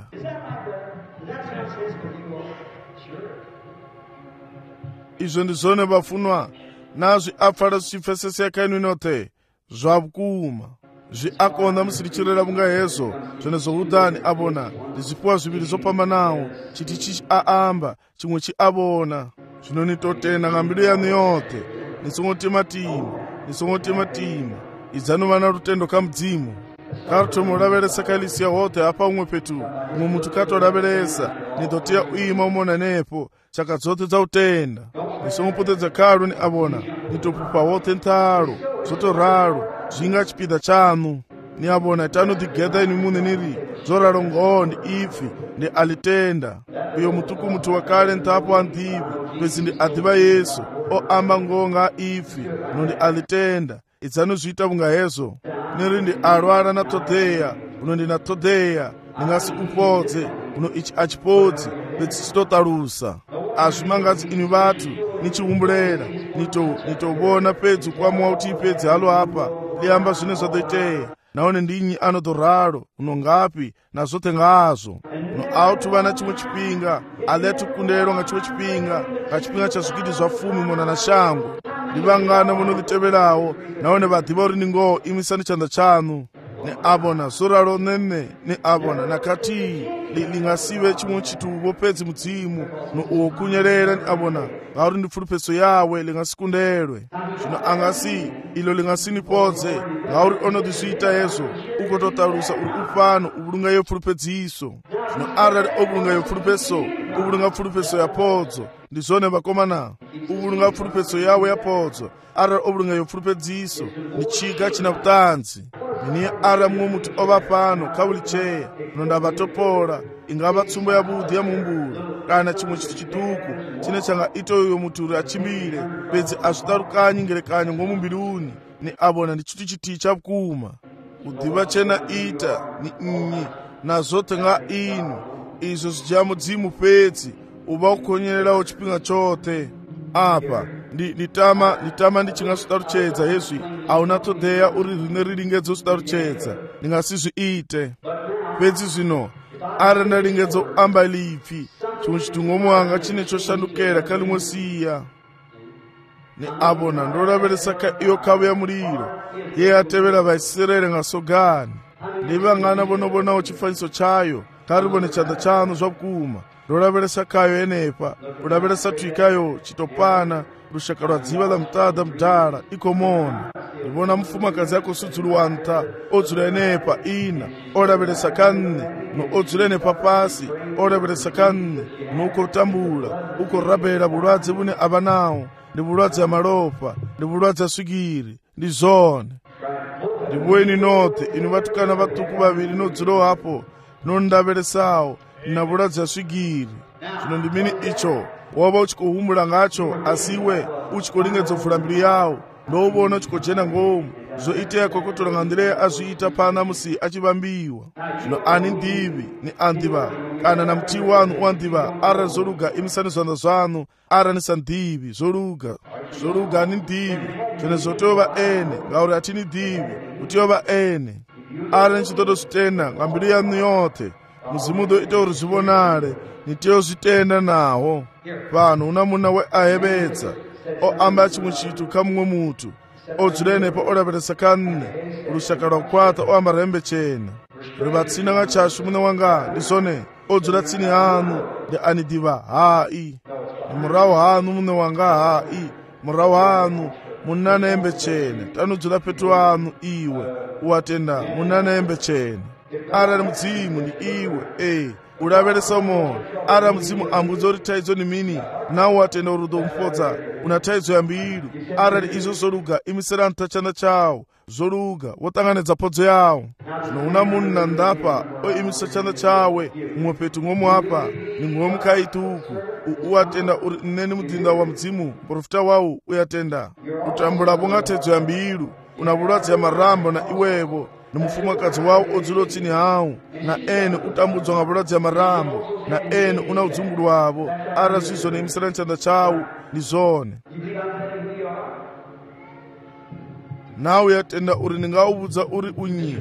A: Izwo ndi zwone vhafunwa, na zwi a pfala zwi tshi pfesesea kha inwi noṱhe zwa vhukuma. Zwi a konḓa musi ndi tshi rela vhunga hezwo zwenezwo luḓani a vhona ndi zwifhiwa zwivhili zwo fhambanaho, tshithu tshi a amba, tshiṅwe tshi a vhona. Zwino ni tou tenda nga mbilu yaṋu yoṱhe, ni songo timatima, ni songo timatima. Idzani vha na lutendo kha mudzimu. Kha ri thoma u lavhelesa kha ḽisi ya hoṱhe hafha huṅwe fhethu, muṅwe muthu kha tou lavhelesa. Ni ḓo tea u ima u mona hanefho tshaka dzoṱhe dza u tenda. Ni songo puṱedza khalo ni a vhona, ni tou phupha hoṱhe nṱhalo, zwo tou ralo zwi nga tshipiḓa tshaṋu. Ni a vhona, itani u ḓigeḓa ini muṋe ni ri zwo ralo ngoho ndi ipfi, ndi a ḽi tenda. Uyo muṱuku muthu wa kale nṱha hafho ha nḓivhi, fhedzi ndi a ḓivha Yesu o amba ngoho nga ipfi, no ndi a ḽi tenda. Idzani zwi ita vhunga hezwo. Ni ri ndi a lwala na ṱhoḓea, uno ndi na ṱhoḓea, ni nga si kupodze, uno ichi a tshipodzi, fhedzi tshi tou ṱalusa. A zwi mangadzi ini vhathu ni tshi humbulela, ni tou vhona fhedzi u kwamiwa u thi fhedzi halo hafha ḽi amba zwine zwa ḓo itea. Nahone ndi nnyi ano ḓo ralo, uno ngafhi na zwoṱhe ngazwo. No a u thuvha na tshiṅwe tshifhinga, a ḽi a thu kundelwa nga tshiṅwe tshifhinga, nga tshifhinga tsha zwigidi zwa 10 mona na shango. Ndi vhangana vhono ḽi tevhelaho, nahone vha ḓivha uri ni ngoho, imisani tshanḓa tshaṋu. Ni a vhona zwo ralo nṋe, ni a vhona na khathihi ḽi nga si vhe tshiṅwe tshithu vho fhedzi mudzimu no u khunyelela. Ni a vhona ngauri ndi pfulufhedzo yawe ḽi nga si kundelwe. Zwino a nga si, iḽo ḽi nga si ni podze, ngauri ono ḓi zwi ita hezwo, u khou tou ṱalusa uri u fano u vhulunga iyo pfulufhedziso. Zwino arali o vhulunga iyo pfulufhedzo, u vhulunga pfulufhedzo ya podzo. Ndi zwone vhakomana, u vhulunga pfulufhedzo yawe ya podzo. Arali o vhulunga iyo pfulufhedziso, ndi tshiga tshi na vhuṱanzi. Ni arali muṅwe muthu o vha fhano kha wheelchair, no nda vha topola, i nga vha tsumbo yavhuḓi ya muhumbulo kana tshiṅwe tshithu tshiṱuku tshine tsha nga ita uyo muthu uri a tshimbile, fhedzi a zwi ṱalukanyi ngelekanyo ngomu mbiluni. Ni a vhona ndi tshithu tshithihi tsha vhukuma. U ḓivha tshe na ita ni nnyi, na zothe nga inu. Izo zija mudzimu fedzi uba ukhonyererawo chipinga chothe. Apa nditama ndichingasvitarutshedza Yesu auna todheya uri rine rilingedzo svitarutshedza ndingasizviite. Fedzi zvino ari ndalingedzo amba lipfi chimwe chitungo muwanga chine choshandukira kalimosiya. Ni abona ndoraveresa ka iyo kauya muliro ye atevera vaisraeri ngasogani. Ndivangana vonovonawo chifaniso chayo karivone chanda chanu zvakuma. Ndoraveresa kayo yenepa uraveresa twikayo chitopana rushaka rwa dziva la mutada mudhara ikomona. Ndivona mufumakazi yako sudzulu wanta odzula yenepa ina oraveresa kanne no odzula yenepa pasi oraveresa kanne nukotambula ukorabhera bulwadze bune abanawo ndi bulwadze ya malopa ndi bulwadze ya swigiri ndi zone. Ndibweni note inu vatukana vatuku vaviri nodzula hapo nondaveresawo na bulwadze ya swigiri. Zvino ndimini icho wava uchikohumbula ngacho asiwe uchikolingedzo vhura mbiri yawo ndovona uchikojena ngomu zoitea kokotora ngandire azviita pana musi achivambiwa. Zvino ani ndivi ni andiva kana na muti wanu uandiva ara zoruga imisani zvanda zvanu ara nisandivi zoruga ani ndivi zvene zotova ene ngauri hatini divi kutiova ene ara nichidodo zvitenda ngambiri yanu yote muzimudo ite uri zvivonare niteo zvitenda nawo. Vanhu una muna we ahevedza oamba chimwe chitu kamumwe mutu odzula yenepa oraveresa kanne rushaka rwakukwata oamba rembe chena rivatsina ngachashu mune wanga ndizone odzula tsini hanu ndi anidiva hai murawu hanu mune wanga hai murawu hanu munana yembe chena tanodzula petu hanu iwe uwatenda munana yembe chena. Ara mudzimu ni iwe uraveresa umoyo ara mudzimu ambudza uri taidzo ni mini nawo watenda urudo mufodza una taidzo yambiru ara izo zoruga imisera ntachanda chawo zoruga wotanganedza podzo yawo. Zvino una munhu nandapa oimisa chanda chawe mumwe petu ngomwapa ningomkaituku uwatenda uri neni mudinda wa mudzimu profita wawo uyatenda utambulapo nga taidzo yambiru una bulwadze ya marambo na iwevo nomufumakazi wawo odzula tsini hawo na ene utambudzwa nga bulwadze ya marambo na ene una udzungulu wavo ara zvizone imisira nchanda chawo ndi zone. Nawe yatenda uri ningaubudza uri unyi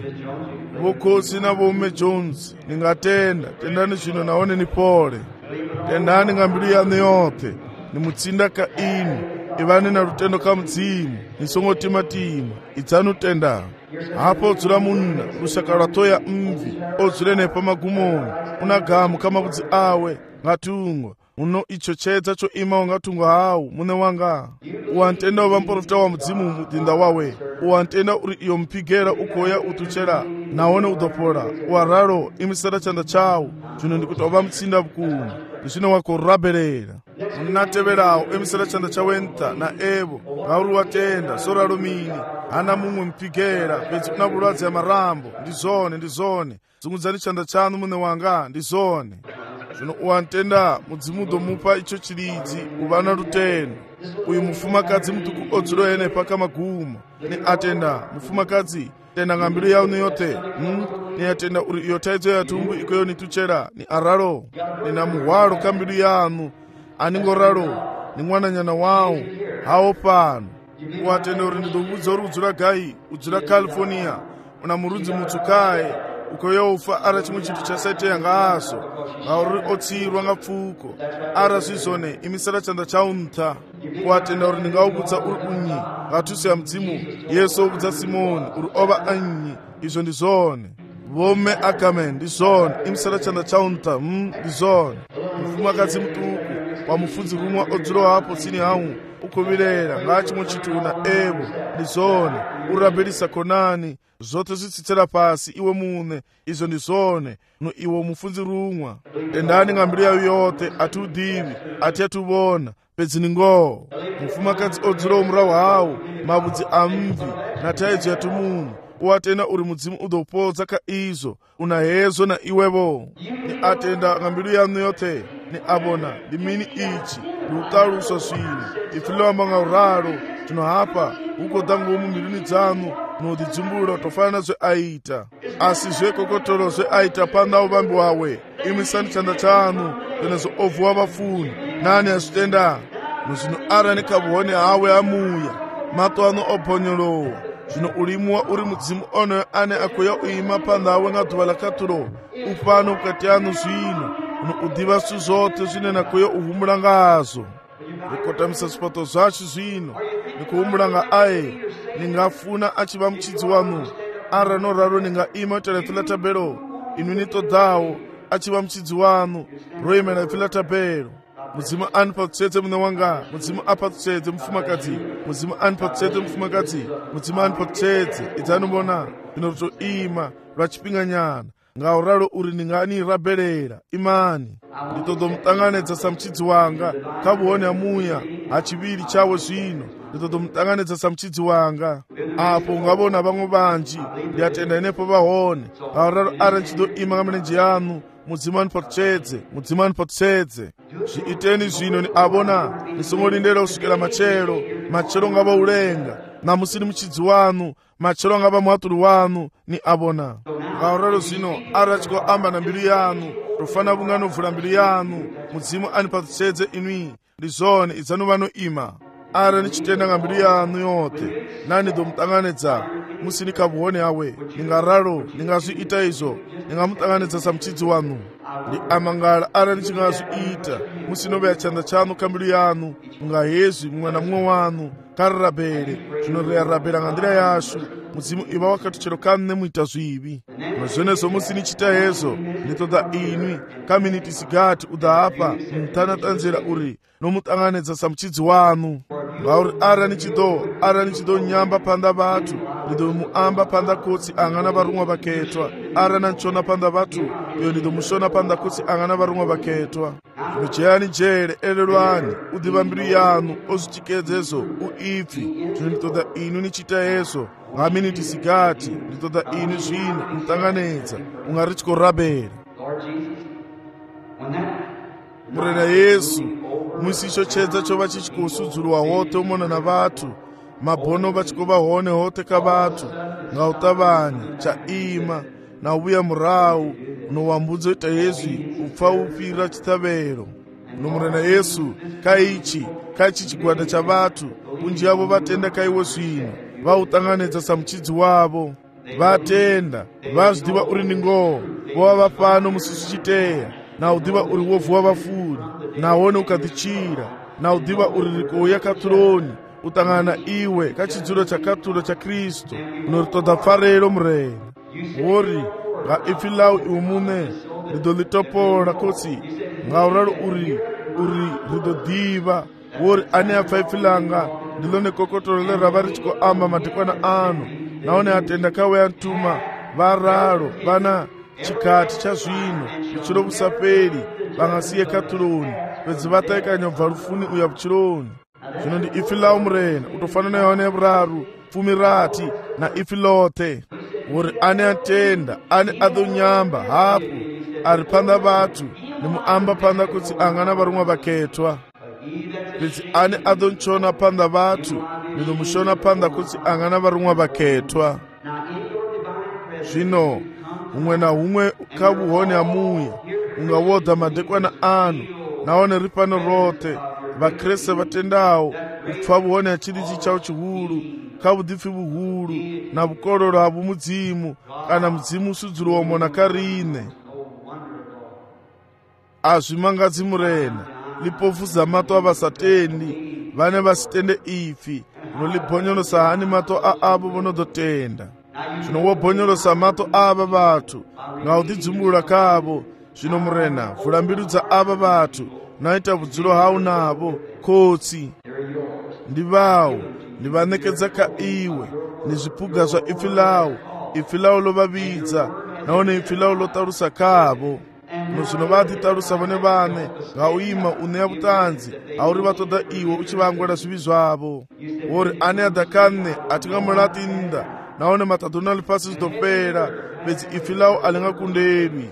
A: vokosi na vome Jones ningatenda tendani zvino naone ni pole tendani ngambiri yanu yote nimutsinda ka inu ivane na rutendo ka mudzimu nisongotimatima idzanutenda. Hapo odzula munna rushaka rwatoya mvi odzule nepa magumoni unagamu kamabudzi awe ngatungwa uno icho chedza choimawo ngatungwa hawo mune wanga. Uwantenda uva muprofita wa mudzimu mudinda wawe uwantenda uri iyo mpigera ukoya utuchera naone udopola uwararo imisera chanda chawo zvino ndikuti uva mutsinda vukuma ndizvino wakorabherera munateverawo emisera chanda chawenta na evo ngauri watenda soraro mini hana mumwe mpigera pedzi kuna bulwadze ya marambo ndizone dzungudzani chanda chanu mune wanga ndizone. Zvino uwantenda mudzimu udomupa icho chilidzi uvana rutendo. Uyu mufumakazi mutuku odzula yenepa kamaguma ni atenda mufumakazi tenda ngambiri yawo niyote ni atenda uri iyo taidzo yatumbu ikoyo nituchera ni araro nina muhwaro kambiri yanu aningoraro ni mwananyana wawo hawo pano. Uwatenda uri ndidobudza uri udzula gai udzula California una murudzi mutsukaye ukoyo ufa ara chimwe chitu chasaiteya ngaso ngauri otsirwa nga pfuko ara zvizone imisera chanda chaunta. Uwatenda uri ndingaubudza uri unyi ngatusi ya mudzimu Yesu obudza Simoni uri ova anyi izvo ndizone vome akamen ndizone imisera chanda chaunta ndizone. Mufumakazi mutuku wamufudzi rumwa odzula hapo tsini hawo ukovirera ngachimwe chitu na evo ndizone urabherisa konani zote zvitsitsira pasi iwe mune izvo ndizone no iwe mufudzi rumwa tendani ngambiri yayo yote atiudivi ati atuvona pedzini ngoo. Mufumakazi odzula umurawu hawo mabudzi amvi na taidzo yatumunhu uwatenda uri mudzimu udopodza ka izvo una hezo na iwevo ni atenda ngambiri yanu yote ni abona ndimini ichi ndiutaluswa zvino ifiliwamba ngauraro tinohapa uko dhangomu mbirini dzanu nodidzimbura tofanana zveaita. asi zvekokotoro zveaita panda uvambi wawe. Imisani chanda chanu zvenezvo ovuwa vafuni nani azvitenda. Muzvino arani kabuhoni hawe amuya mato ano oponyolowa. Zvino ulimuwa uri mudzimu ono ane akuya uima panda awe ngaduva lakaturo upano ukati anu zvino uno udiva su zvote zvine nakuya uhumbula ngazo. Ukotamisa zvipato zvacho zvino nikuhumbula nga aye ningafuna achiva muchidzi wanu. Aranoraro ningaima utarefila tabero inu nitodhawo achiva muchidzi wanu roimena ifila tabero. Mudzimu anipa kutsetse mune wanga, mudzimu apa kutsetse mufumakadzi, mudzimu anipa kutsetse mufumakadzi, mudzimu anipa kutsetse idzanomona inoto ima rwachipinganyana. Ngauraro uri ningani raberera imani nditodo mutanganedza samuchidzi wanga kabuhoni amuya hachiviri chawo zvino nditodo mutanganedza samuchidzi wanga. Apo ungavona vamwe vanji ndiatenda inepo vahone. Ngauraro ari nchido ima ngamirenje yanu. Mudzimu anipa kutsetse, mudzimu anipa kutsetse. Zviiteni zvino ni abona nisongolindera kusvikira machero. Machero ngava ulenga namusiri muchidzi wanu. Machero ngava muhaturi wanu ni abona. Ngauraro zvino ari achikoamba na mbiru yanu rofana kunganovhura mbiru yanu. Mudzimu anipa kutsetse inwi ndizvone idzanova noima. Ari nichitenda nga mbiru yanu yote nani ndomutanganedza musini kabuhoni hawe. Ningararo ningazviita izvo ningamutanganedza samuchidzi wanu. Ndi amangala ari nichingazviita musinoveya chanda chanu kambiru yanu mungahezvi mumwe namumwe wanu karirabhere zvinorerabhera nga ndira yashu. Mudzimu iva wakati chero kanu nemuita zvivi mazvenezvo musinichita hezvo nditoda inwi kaminiti sigati udhapa mutanatanzira uri nomutanganedza samuchidzi wanu. Ngauri ara nichido nyamba panda vatu ndidomuamba panda kotsi angana varumwa vaketwa. Ara nanchona panda vatu iyo ndidomushona panda kotsi angana varumwa vaketwa. Zvinocheyani jere erelwani udiva mbiru yanu ozvichikezezo uipfi. Zvino nditoda inu nichita hezvo ngaminiti sigati nditoda inu zvino mutanganedza ungarichikorabhera. Murena Yesu musicho chedza chova chichikosudzurwa hote umona na vatu mabhono vachikova hone hote kavatu ngautavani chaima na ubuya murau unowambudzo ita yezvi upfa upfira chitavero. Nomurena Yesu kaichi chigwada chavatu unji yavo vatenda kaiwo zvino vautanganedza samuchidzi wavo. Vatenda vazvidiva uri ningoho vova vafano musisu chiteya naudiva uri wovuwa vafuni naone ukadhichira naudiva uri rikouya katuroni utangana iwe kachidziro chakaturo cha Kristu unoritoda pfarero murena. Wori ngaipfi lau iwe mune ridolitopola kotsi ngauraro uri ridodiva. Wori ane apfa ipfi langa ndilo nekokotoro lerava richikoamba madekwana ano naone atenda kauya ntuma vararo vana chikati cha zvino ichiro busaperi vangasiye katuroni pedzi vataikanyobva rufuni uya kuchironi. Zvino ndi ipfi lau murena utofanana yone vuraru pfumi rati na ipfi lote. Wori ane atenda ane adonyamba hapo ari panda vatu nemuamba panda kutsi angana varumwa vaketwa. Pedzi ane adonchona panda vatu ninomushona panda kutsi angana varumwa vaketwa. Zvino umwe na umwe kabuhoni amuya ungawodha madekwana anu naone ripano rote vakreste vatendawo upfa buhoni achirichi chavo chihuru kabudhipfi buhuru na bukororo habu mudzimu kana mudzimu usudzuro womona karine. Azvimangadzi murena lipofu zamato avasatendi vane vasitende ipfi nolibhonyolosa hani mato aabo vonodotenda. Zvino wobhonyolosa mato ava vatu ngaudidzumula kavo. Zvino murena vhura mbiru dza ava vatu naita budzulo hau navo kotsi ndivawo ndivanekedza ka iwe nezvipuga zva ipfi lau lovavidza naone ipfi lau lotarusa kavo. Zvino vatitarusa vane ngauima uneya butanzi hauri vatoda iwe uchivangwera zvivi zvavo. Wori ane adakane atingamulatinda naone matadona lipasi zitopera bedzi ipfi lau alingakunderwi.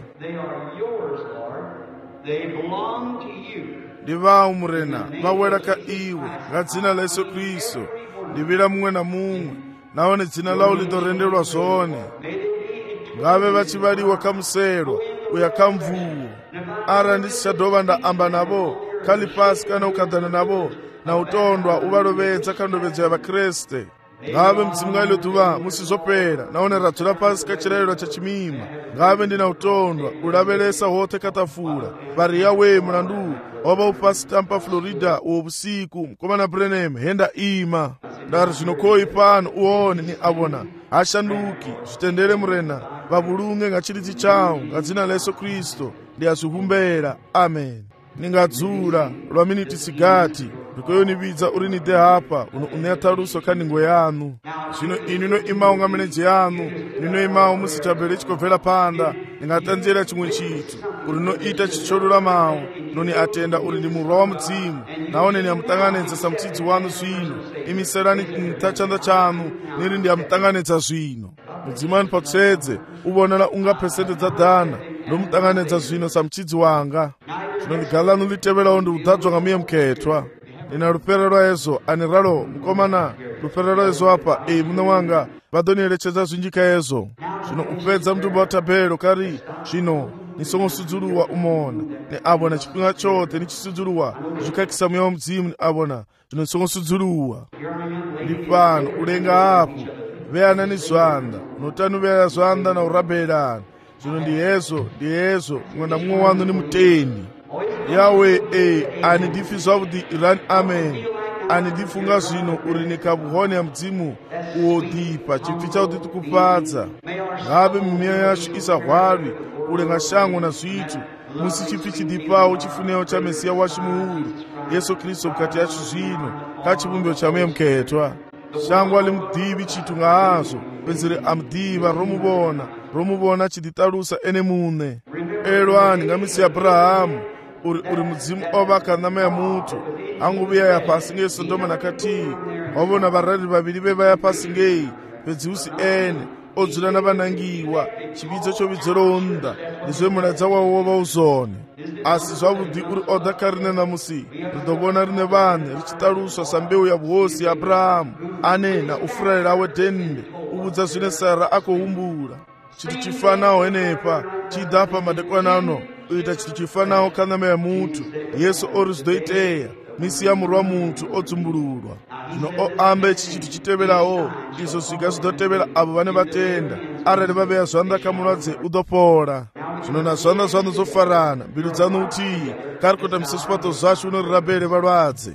A: Ndivawo murena vawera ka iwe ngadzina la Yesu Kristu ndivira mumwe na mumwe naone dzina lau lidorenderwa zvone. ngave vachivaliwa kamusero uya kamvuwo. Ara ndisichadova ndaamba navo kali pasi kana ukadzana navo na utondwa uvalovedza kandovedzo ya vakreste. Ngave mzimu ngailo duva musizopera naone radzula pasi kachirayiro chachimima. Ngave ndina utondwa ulavelesa hote katafula vari yawe mulandu wava upasi Tampa Florida usiku mkomana Branham henda ima ndari zvinokoi pano uone ni avona hashanduki zvitendere murena vavulunge ngachiriti chawo ngadzina la Yesu Kristo ndiyazvihumbera. Amen. Ningadzula lwa miniti sigati ndikoyonividza uri nide hapa uneyataruso kaningo yanu. Zvino inu inoimawo ngameneje yanu ninoimawo musitabhele chikovhera panda ningatanzira chimwe chitu uri noita chichodura mawo noni atenda uri ndi murwa wa mudzimu naone niyamutanganedza samudzidzi wanu zvino imiserani mtachanda chanu niri ndiyamutanganedza zvino. Mudzimu anipatsedze uvonana unga phesende dza dana ndomutanganedza zvino samudzidzi wanga. Zvino ndigalano liteverawo ndi udzadzwa ngamuye mukhetwa. Nina lupera lwa ezo aniralo mkomana lupera lwa ezo apa muna wanga vadoniyeletsedza zvinjika ezo. Zvino upedza mtumba wa tabhelo kari zvino nisongosudzuluwa umona ni avona chipinga chote nichisudzuluwa zvikakisa mweya wa mudzimu ni avona zvino nisongosudzuluwa. Ndi pano ulenga apo veyana ni zwanda notanu veya zwanda na urabelana. Zvino ndi yezo mwana mumwe wanu ni mutendi. Yawe ani ndifi zwavudi irani amen. Ani ndifunga zvino uri nikabuhoni ya mudzimu uodipa chipfi chakuti tikupadza. Ngave mimweya yacho isahwalwi ulenga shango na zvitu musi chipfi chidipawo chifunewo cha Mesiya wacho muhulu Yesu Kristo mukati yacho zvino kachivumbiro cha muye mukhetwa. Shango ali mudivi chitu ngaazo penzere amudiva romuvona chiditalusa ene mune. Elwani ngamisi Abrahamu uri mudzimu ovaka nama ya mutu anguviya yapasi ngei Sodoma na Katiri wavona varari vaviri veva yapasi ngei pedziusi ene odzula na vanangiwa chividzo chovidzoronda ndizve muladza wawo wova uzone. Asi zvavudi uri oda karine namusi ridovona rine vanhu richitaluswa sambeu ya vuhosi ya Abrahamu ane na ufurari rawe dende uvudza zvine Sara akohumbura. Chitu chifanawo henepa chidapa madekwanano uita chitu chifanawo kanama ya mutu Yesu ori zvidoiteya misi ya murwa mutu odzumbululwa. Zvino oambe ichi chitu chiteverawo izvo zviga zvidotevera avo vane vatenda arali vaveya zvanda kamulwadze udopora. Zvino na zvanda zvanu zofarana mbilu dzanu utiyi kari kutamisa zvipato zvacho unorirabere valwadze.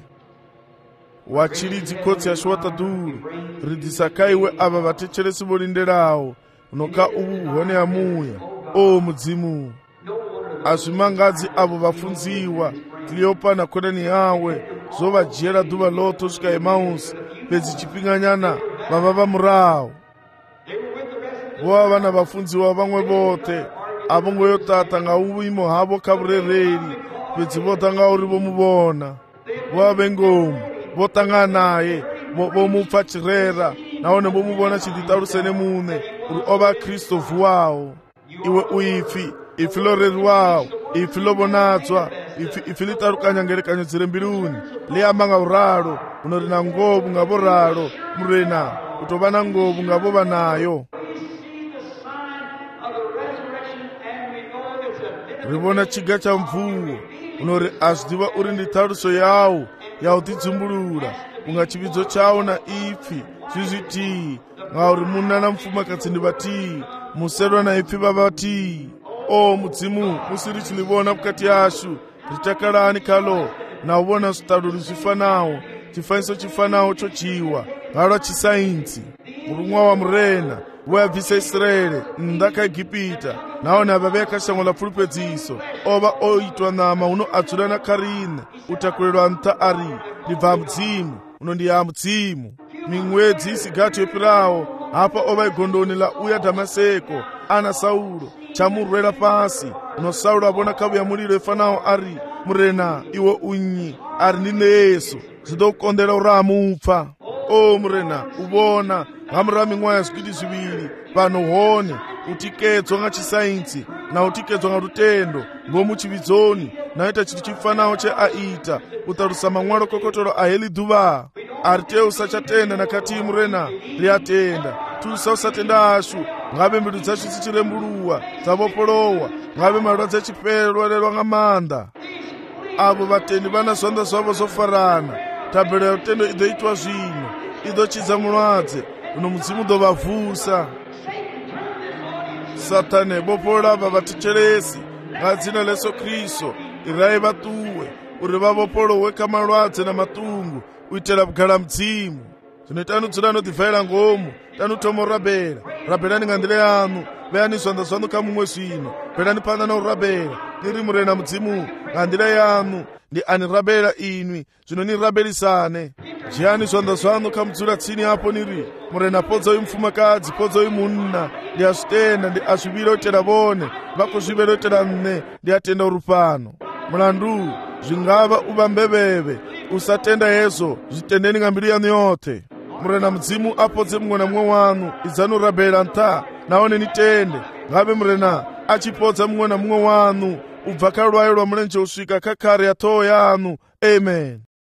A: Wachiridzi kotsi yashuwata duru ridhisakaiwe ava vatecheresi volinderawo unoka uvu buhone ya muya o mudzimu. Azvimangadzi avo vafunziwa Kleopa na kodani yawe zovajera duva loto svika Emausi pedzi chipinganyana vava vamurawo. Vova vana vafunziwa vamwe vote avo ngoyotata ngauimo havo kavurereri pedzi votanga uri vomuvona. Vova vengomu votanga naye vomupfa chirera naone vomuvona chiditalusene mune uri ova Kristo vuwawo. Iwe uifi ifi loreriwawo ifi lovonadzwa ifi litarukanya ngelekanyo dziri mbiluni liyamba nga uralo unorina ngovu ngavoralo murena utova na ngovu ngavova nayo. Rivona chiga cha mvuwo unori azvidiva uri nditaluso yawo yautidzimbulula unga chividzo chawo na ipfi zvizvitii ngauri muna na mufumakadzi ndi vatii muserwa na ipfi vavatii. O mudzimu musiri chilivona mukati yashu ritakalani kalo na uvona zvitaruri zvifanawo chifaniso chifanawo chochiwa ngalwa chisainzi murumwa wa murena voyabvisa Israeli ndaka Egipita nawo navave kashango la pfulupedziso ova oitwa nama uno adzula na karine utakulelwa nta ari ndibva mudzimu uno ndiya mudzimu. Mimwedzi isigati yopirawo apa ova igondoni la uya Damaseko ana Saulo chamurwera pasi uno Saulo avona kavuya muliro ifanawo ari murena iwe unyi ari ndine Yesu zvidokondera uramupfa. O murena uvona ngamurami mwa yazvikuti zviviri vanhu hone utikedzwa nga chisainzi na utikedzwa nga rutendo ngomuchividzoni naita chitu chifanawo cheaita utarusa mamwalo kokotoro aheli duva. arite usachatenda nakati murena riatenda tusa usatenda ashu ngabe mbidu dzacho dzichirembuluwa dzavopolowa ngabe malwadzi achipelorerwa ngamanda avo vatendi vana zvanda zvavo zvofarana tabhero yautendo idoitwa zvino idochidza mulwadze uno mudzimu dovavhusa satane bopolola ava vaticheresi ngadzina leso kristo irai vatuwe uri vavopolowe kamalwadze namatungu uitela kugala mdzimu zvino tanudzula nodhivhaira ngomu tanutomorabhera rabherani ngandile yanu veyani zvanda zvanu kamumwe zvino bherani pana norabhera niri murena mudzimu ngandile yanu ndi anirabhera inwi zvino niraberisane jiyani zvanda zvanu kamudzura tsini apo niri murena podzoi mfumakadzi podzoi munna ndi azvitenda ndi azvivirotera vone vakuzviverotera mne ndi atenda urupano mulandu zvingava uvambeveve usatenda yezo zvitendeni ngambiri yanu yote murena mudzimu apodze mumwe na mumwe wanu idzanurabhera nta naone nitende ngave murena achipodza mumwe na mumwe wanu ubva kalwayo lwa mulenje usvika kakare yatoo yanu amen.